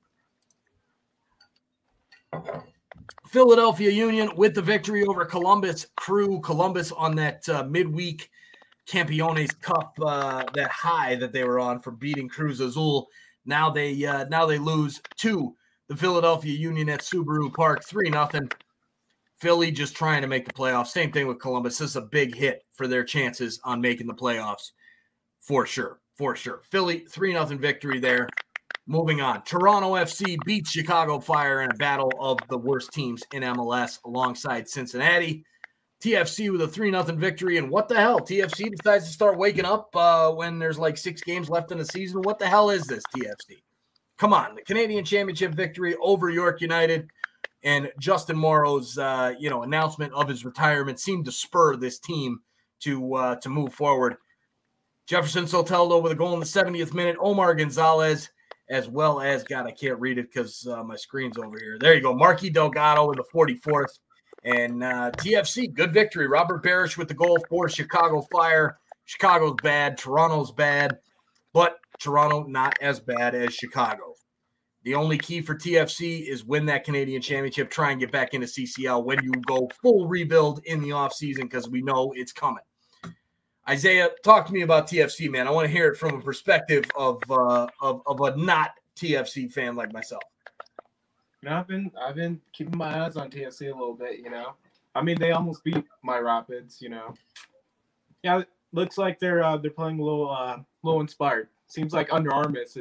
[SPEAKER 1] Philadelphia Union with the victory over Columbus Crew. Columbus on that midweek Campeones Cup, that high that they were on for beating Cruz Azul. Now they lose to the Philadelphia Union at Subaru Park, 3-0. Philly just trying to make the playoffs. Same thing with Columbus. This is a big hit for their chances on making the playoffs, for sure. Philly, 3-0 victory there. Moving on. Toronto FC beats Chicago Fire in a battle of the worst teams in MLS alongside Cincinnati. TFC with a 3-0 victory. And what the hell? TFC decides to start waking up when there's like 6 games left in the season. What the hell is this, TFC? Come on. The Canadian Championship victory over York United. And Justin Morrow's announcement of his retirement seemed to spur this team to move forward. Jefferson Soteldo with a goal in the 70th minute. Omar Gonzalez, as well as, God, I can't read it because my screen's over here. There you go. Marky Delgado in the 44th. And TFC, good victory. Robert Barish with the goal for Chicago Fire. Chicago's bad. Toronto's bad. But Toronto not as bad as Chicago. The only key for TFC is win that Canadian Championship, try and get back into CCL when you go full rebuild in the offseason, because we know it's coming. Isaiah, talk to me about TFC, man. I want to hear it from a perspective of a not TFC fan like myself.
[SPEAKER 2] I've been keeping my eyes on TFC a little bit, I mean, they almost beat my Rapids, Yeah, it looks like they're playing a little inspired. Seems like under Armas,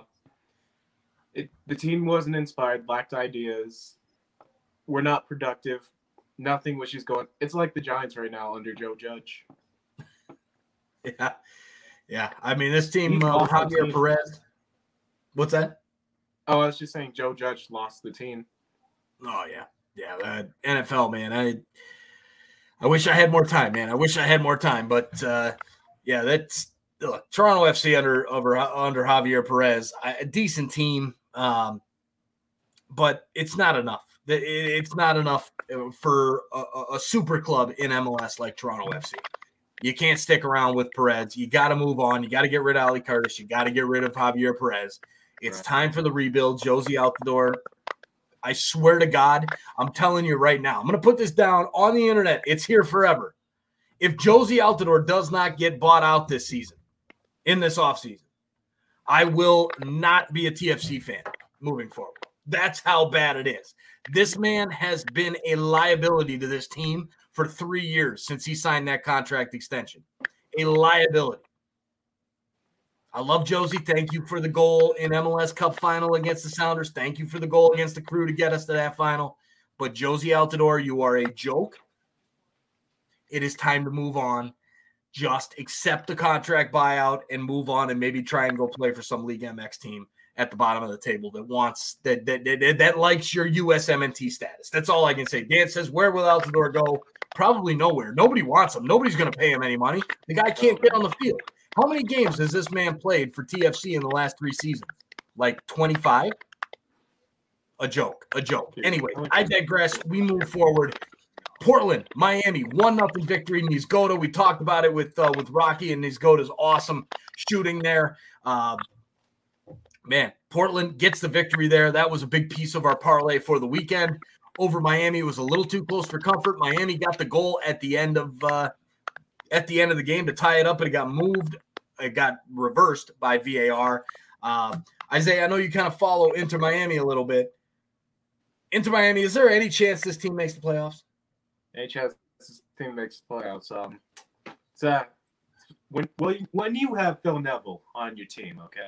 [SPEAKER 2] the team wasn't inspired, lacked ideas, were not productive. Nothing was just going. It's like the Giants right now under Joe Judge.
[SPEAKER 1] Yeah. I mean, this team, Javier Perez. What's that?
[SPEAKER 2] Oh, I was just saying Joe Judge lost the team.
[SPEAKER 1] Oh, yeah. Yeah, NFL, man. I wish I had more time, man. But, that's look, Toronto FC under Javier Perez, a decent team, but it's not enough. It's not enough for a super club in MLS like Toronto FC. You can't stick around with Perez. You got to move on. You got to get rid of Ali Curtis. You got to get rid of Javier Perez. It's time for the rebuild. Josie Altidore, I swear to God, I'm telling you right now, I'm going to put this down on the internet. It's here forever. If Josie Altidore does not get bought out this season, in this offseason, I will not be a TFC fan moving forward. That's how bad it is. This man has been a liability to this team for 3 years since he signed that contract extension. A liability. I love Josie. Thank you for the goal in MLS Cup final against the Sounders. Thank you for the goal against the Crew to get us to that final. But Josie Altidore, you are a joke. It is time to move on. Just accept the contract buyout and move on, and maybe try and go play for some League MX team at the bottom of the table that likes your USMNT status. That's all I can say. Dan says, where will Altidore go? Probably nowhere. Nobody wants him. Nobody's going to pay him any money. The guy can't get on the field. How many games has this man played for TFC in the last 3 seasons? Like 25? A joke. Anyway, I digress. We move forward. Portland, Miami, 1-0 victory in Niezgoda. We talked about it with Rocky, and Niezgoda's awesome shooting there. Man, Portland gets the victory there. That was a big piece of our parlay for the weekend. Over Miami, it was a little too close for comfort. Miami got the goal at the end of the game to tie it up, and it got moved. It got reversed by VAR. Isaiah, I know you kind of follow Inter Miami a little bit. Inter Miami, is there any chance this team makes the playoffs?
[SPEAKER 2] Any chance this team makes the playoffs? when you have Phil Neville on your team, okay,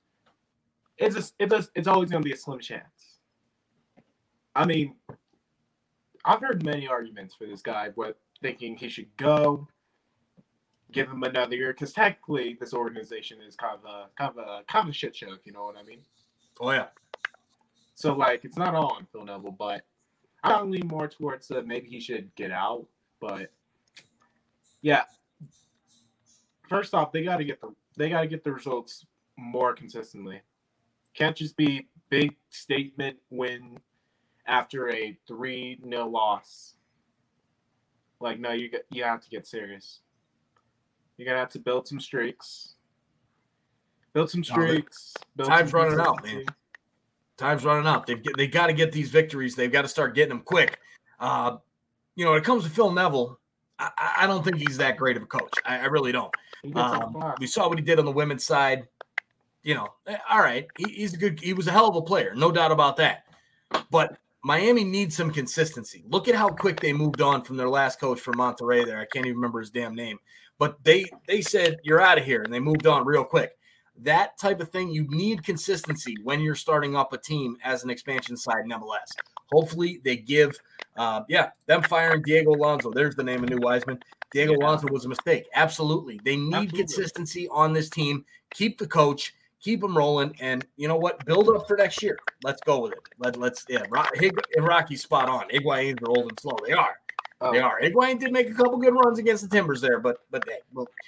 [SPEAKER 2] it's always going to be a slim chance. I mean, I've heard many arguments for this guy, thinking he should go, give him another year, because technically this organization is kind of a shit show, if you know what I mean.
[SPEAKER 1] Oh yeah.
[SPEAKER 2] So like, it's not all on Phil Neville, but I lean more towards maybe he should get out. But yeah, first off, they got to get the results more consistently. Can't just be big statement win after a 3-0 loss. Like, no, you have to get serious. You're gonna have to build some streaks.
[SPEAKER 1] Time's running out, man. Time's running out. They got to get these victories. They've got to start getting them quick. When it comes to Phil Neville, I don't think he's that great of a coach. I really don't. We saw what he did on the women's side. All right, he was a hell of a player, no doubt about that. But Miami needs some consistency. Look at how quick they moved on from their last coach from Monterrey there. I can't even remember his damn name. But they said, you're out of here, and they moved on real quick. That type of thing, you need consistency when you're starting up a team as an expansion side in MLS. Hopefully they give them firing Diego Alonso. There's the name of New Wiseman. Diego Alonso was a mistake. Absolutely. They need consistency on this team. Keep the coach. Keep them rolling, and you know what? Build up for next year. Let's go with it. Rocky's spot on. Higuain's are old and slow. They are. They are. Higuain did make a couple good runs against the Timbers there, but hey,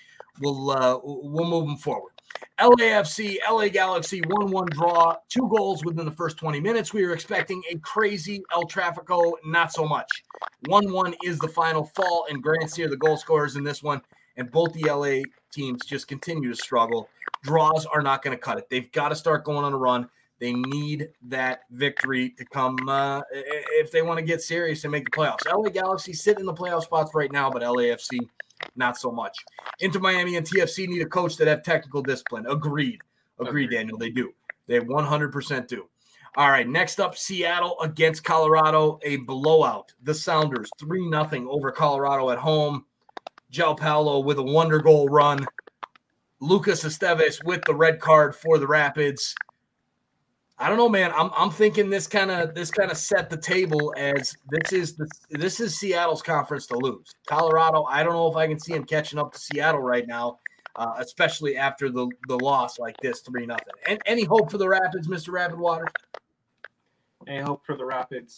[SPEAKER 1] we'll move them forward. LAFC, LA Galaxy, 1-1 draw, 2 goals within the first 20 minutes. We were expecting a crazy El Trafico, not so much. 1-1 is the final. Fall and Grandsir, the goal scorers in this one, and both the LA teams just continue to struggle. Draws are not going to cut it. They've got to start going on a run. They need that victory to come if they want to get serious and make the playoffs. LA Galaxy sit in the playoff spots right now, but LAFC, not so much. Inter Miami and TFC need a coach that have technical discipline. Agreed, Daniel. They do. They 100% do. All right, next up, Seattle against Colorado, a blowout. The Sounders, 3-0 over Colorado at home. João Paulo with a wonder goal run. Lucas Esteves with the red card for the Rapids. I don't know, man. I'm thinking this kind of set the table as this is Seattle's conference to lose. Colorado, I don't know if I can see him catching up to Seattle right now, especially after the loss like this, 3-0. And any hope for the Rapids, Mr. Rapid Waters?
[SPEAKER 2] Any hope for the Rapids?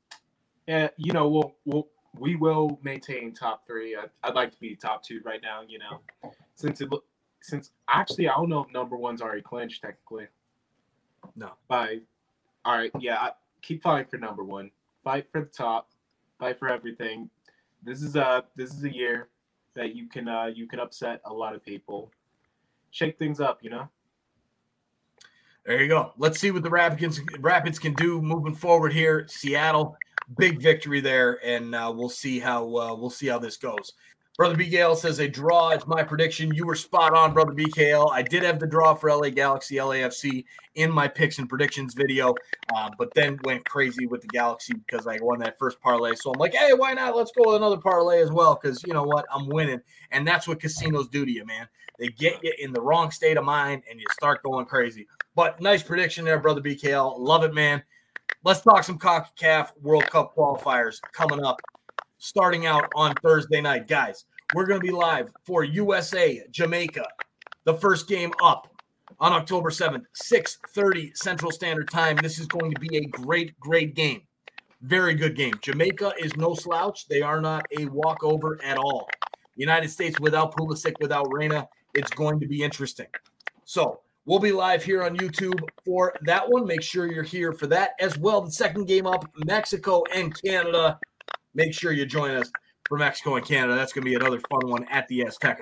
[SPEAKER 2] We will maintain top 3. I'd like to be top 2 right now. Since actually I don't know if number 1's already clinched technically.
[SPEAKER 1] No.
[SPEAKER 2] All right. Yeah. Keep fighting for number 1. Fight for the top. Fight for everything. This is a year that you can upset a lot of people. Shake things up,
[SPEAKER 1] There you go. Let's see what the Rapids can do moving forward here. Seattle, big victory there, and we'll see how this goes. Brother BKL says a draw is my prediction. You were spot on, Brother BKL. I did have the draw for LA Galaxy, LAFC in my picks and predictions video, but then went crazy with the Galaxy because I won that first parlay. So I'm like, hey, why not? Let's go with another parlay as well because you know what? I'm winning. And that's what casinos do to you, man. They get you in the wrong state of mind and you start going crazy. But nice prediction there, Brother BKL. Love it, man. Let's talk some CONCACAF World Cup qualifiers coming up. Starting out on Thursday night, guys, we're going to be live for USA, Jamaica. The first game up on October 7th, 6:30 Central Standard Time. This is going to be a great, great game. Very good game. Jamaica is no slouch. They are not a walkover at all. United States without Pulisic, without Reyna, it's going to be interesting. So we'll be live here on YouTube for that one. Make sure you're here for that as well. The second game up, Mexico and Canada. Make sure you join us for Mexico and Canada. That's going to be another fun one at the Azteca.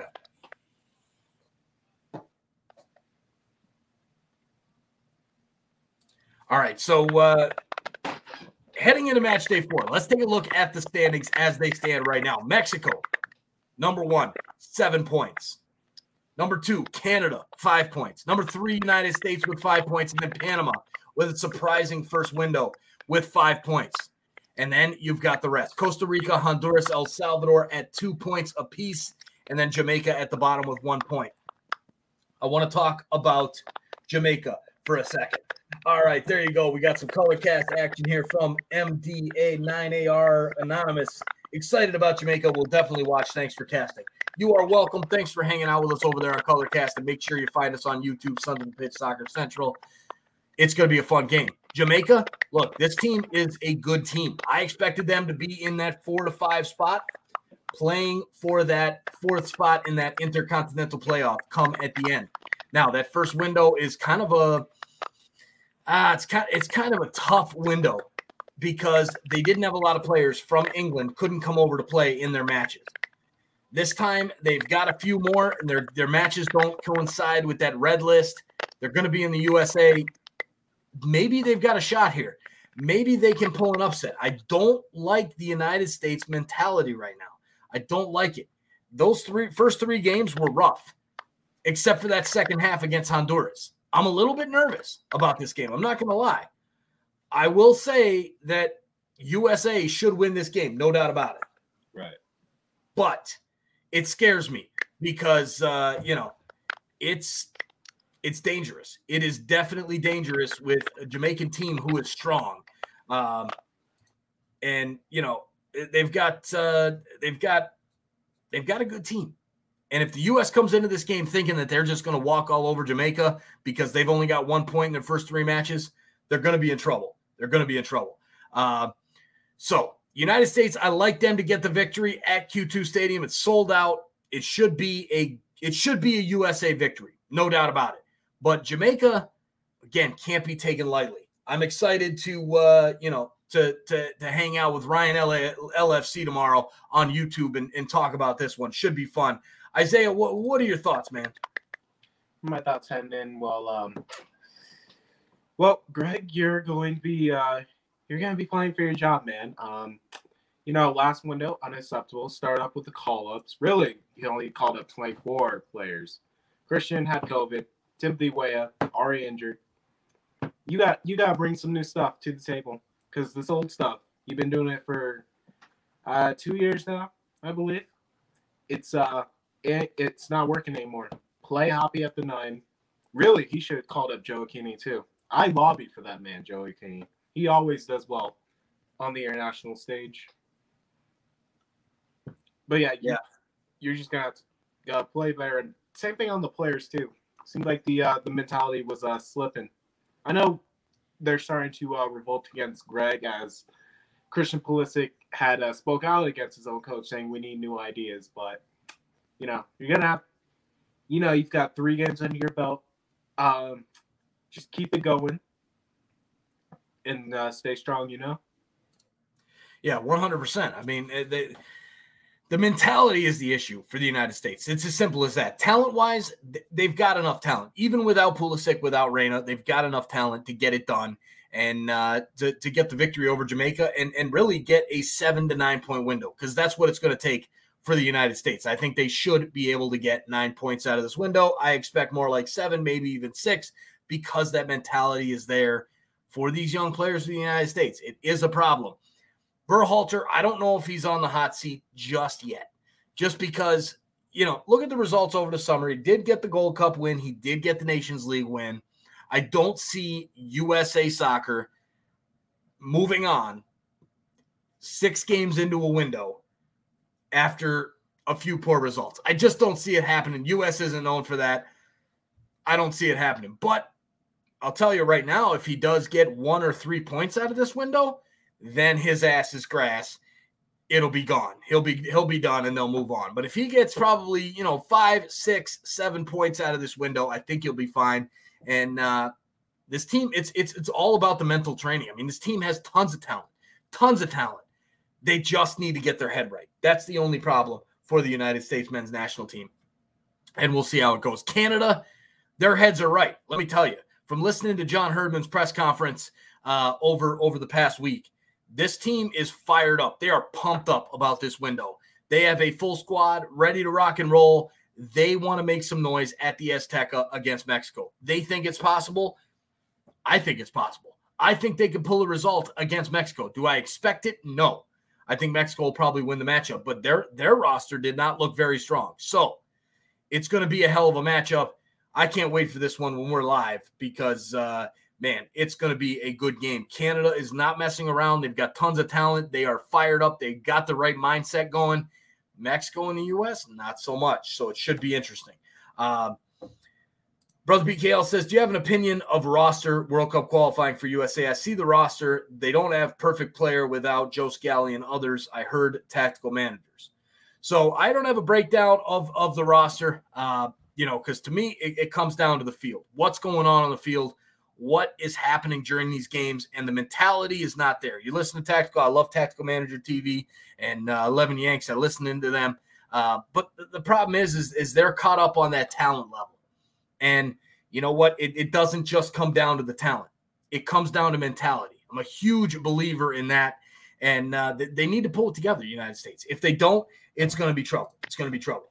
[SPEAKER 1] All right, so heading into match day 4, let's take a look at the standings as they stand right now. Mexico, number 1, 7 points. Number 2, Canada, 5 points. Number 3, United States with 5 points. And then Panama with a surprising first window with 5 points. And then you've got the rest. Costa Rica, Honduras, El Salvador at 2 points apiece. and then Jamaica at the bottom with 1 point. I want to talk about Jamaica for a second. All right, there you go. We got some color cast action here from MDA9AR Anonymous. Excited about Jamaica. We'll definitely watch. Thanks for casting. You are welcome. Thanks for hanging out with us over there on Colorcast, and make sure you find us on YouTube, Sons of the Pitch Soccer Central. It's going to be a fun game. Jamaica, look, this team is a good team. I expected them to be in that 4 to 5 spot, playing for that 4th spot in that intercontinental playoff come at the end. Now, that first window is kind of it's kind of a tough window because they didn't have a lot of players from England couldn't come over to play in their matches. This time, they've got a few more, and their matches don't coincide with that red list. They're going to be in the USA. Maybe they've got a shot here. Maybe they can pull an upset. I don't like the United States mentality right now. I don't like it. Those first three games were rough, except for that second half against Honduras. I'm a little bit nervous about this game. I'm not going to lie. I will say that USA should win this game, no doubt about it.
[SPEAKER 2] Right.
[SPEAKER 1] But it scares me because, it's dangerous. It is definitely dangerous with a Jamaican team who is strong. And, they've got a good team. And if the U.S. comes into this game thinking that they're just going to walk all over Jamaica because they've only got 1 point in their first 3 matches, they're going to be in trouble. So United States, I like them to get the victory at Q2 Stadium. It's sold out. It should be a USA victory, no doubt about it. But Jamaica, again, can't be taken lightly. I'm excited to hang out with Ryan LFC tomorrow on YouTube and talk about this one. Should be fun. Isaiah, what are your thoughts, man?
[SPEAKER 2] My thoughts heading in. Well, Greg, you're going to be playing for your job, man. Last window, unacceptable. Start up with the call-ups. Really, he only called up 24 players. Christian had COVID. Timothy Weah already injured. You got to bring some new stuff to the table because this old stuff, you've been doing it for 2 years now, I believe. It's not working anymore. Play Hoppy at the 9. Really, he should have called up Joe Akini too. I lobbied for that man, Joe Akini. He always does well on the international stage. But you're just gonna have to play better. And same thing on the players too. Seems like the mentality was slipping. I know they're starting to revolt against Greg as Christian Pulisic had spoke out against his own coach saying we need new ideas. But you're gonna have, you've got 3 games under your belt. Just keep it going and stay strong.
[SPEAKER 1] Yeah, 100%. I mean, the mentality is the issue for the United States. It's as simple as that. Talent-wise, they've got enough talent. Even without Pulisic, without Reyna, they've got enough talent to get it done and to get the victory over Jamaica and really get a 7 to 9 point window because that's what it's going to take for the United States. I think they should be able to get 9 points out of this window. I expect more like 7, maybe even 6 because that mentality is there for these young players of the United States. It is a problem. Berhalter, I don't know if he's on the hot seat just yet. Just because, look at the results over the summer. He did get the Gold Cup win. He did get the Nations League win. I don't see USA Soccer moving on 6 games into a window after a few poor results. I just don't see it happening. US isn't known for that. I don't see it happening. But I'll tell you right now, if he does get 1 or 3 points out of this window, then his ass is grass. It'll be gone. He'll be done and they'll move on. But if he gets probably, 5, 6, 7 points out of this window, I think he'll be fine. And this team, it's all about the mental training. I mean, this team has tons of talent. They just need to get their head right. That's the only problem for the United States men's national team. And we'll see how it goes. Canada, their heads are right. Let me tell you, from listening to John Herdman's press conference over the past week, this team is fired up. They are pumped up about this window. They have a full squad ready to rock and roll. They want to make some noise at the Azteca against Mexico. They think it's possible. I think it's possible. I think they could pull a result against Mexico. Do I expect it? No. I think Mexico will probably win the matchup, but their roster did not look very strong. So it's going to be a hell of a matchup. I can't wait for this one when we're live because, man, it's going to be a good game. Canada is not messing around. They've got tons of talent. They are fired up. They got the right mindset going. Mexico and the U.S., not so much. So it should be interesting. Brother BKL says, do you have an opinion of roster World Cup qualifying for USA? I see the roster. They don't have perfect player without Joe Scally and others. I heard tactical managers. So I don't have a breakdown of the roster, because to me, it comes down to the field. What's going on the field? What is happening during these games? And the mentality is not there. You listen to Tactical. I love Tactical Manager TV and 11 Yanks. I listen into them. But the problem is they're caught up on that talent level. And you know what? It doesn't just come down to the talent. It comes down to mentality. I'm a huge believer in that. And they need to pull it together, the United States. If they don't, it's going to be trouble. It's going to be trouble.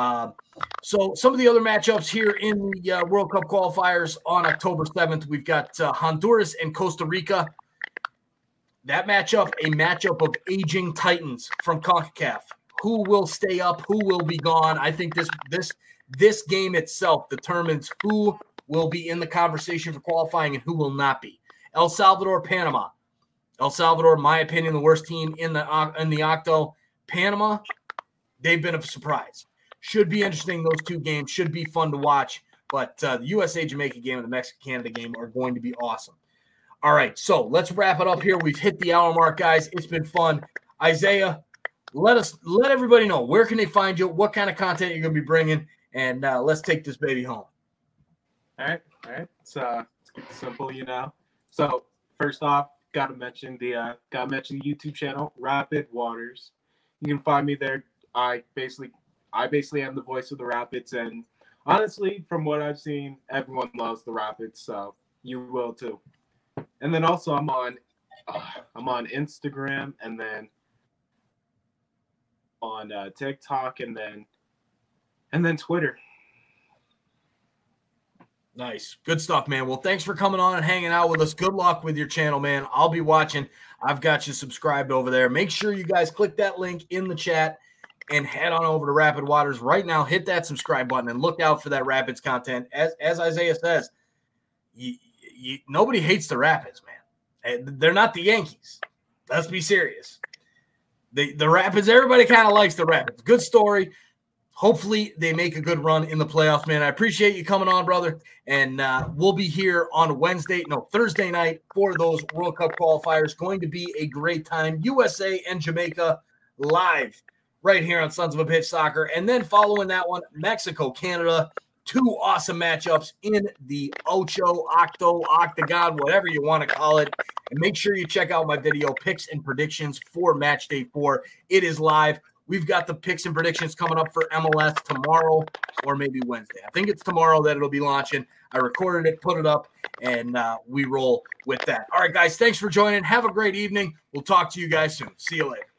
[SPEAKER 1] So some of the other matchups here in the World Cup qualifiers on October 7th, we've got Honduras and Costa Rica. That matchup, a matchup of aging Titans from CONCACAF. Who will stay up? Who will be gone? I think this game itself determines who will be in the conversation for qualifying and who will not be. El Salvador, Panama. El Salvador, in my opinion, the worst team in the Octo. Panama, they've been a surprise. Should be interesting. Those two games should be fun to watch. But the USA-Jamaica game and the Mexico-Canada game are going to be awesome. All right, so let's wrap it up here. We've hit the hour mark, guys. It's been fun. Isaiah, let everybody know. Where can they find you? What kind of content you're going to be bringing? And let's take this baby home.
[SPEAKER 2] All right. It's simple, So first off, gotta mention the YouTube channel, Rapid Waters. You can find me there. I basically am the voice of the Rapids, and honestly, from what I've seen, everyone loves the Rapids, so you will too. And then also I'm on Instagram, and then on TikTok, and then Twitter.
[SPEAKER 1] Nice. Good stuff, man. Well, thanks for coming on and hanging out with us. Good luck with your channel, man. I'll be watching. I've got you subscribed over there. Make sure you guys click that link in the chat and head on over to Rapid Waters right now. Hit that subscribe button and look out for that Rapids content. As Isaiah says, nobody hates the Rapids, man. They're not the Yankees. Let's be serious. The Rapids, everybody kind of likes the Rapids. Good story. Hopefully they make a good run in the playoffs, man. I appreciate you coming on, brother. And we'll be here on Thursday night for those World Cup qualifiers. Going to be a great time. USA and Jamaica live right here on Sons of a Pitch Soccer. And then following that one, Mexico, Canada. Two awesome matchups in the Ocho, Octo, Octagon, whatever you want to call it. And make sure you check out my video, Picks and Predictions for Match Day 4. It is live. We've got the picks and predictions coming up for MLS tomorrow or maybe Wednesday. I think it's tomorrow that it'll be launching. I recorded it, put it up, and we roll with that. All right, guys, thanks for joining. Have a great evening. We'll talk to you guys soon. See you later.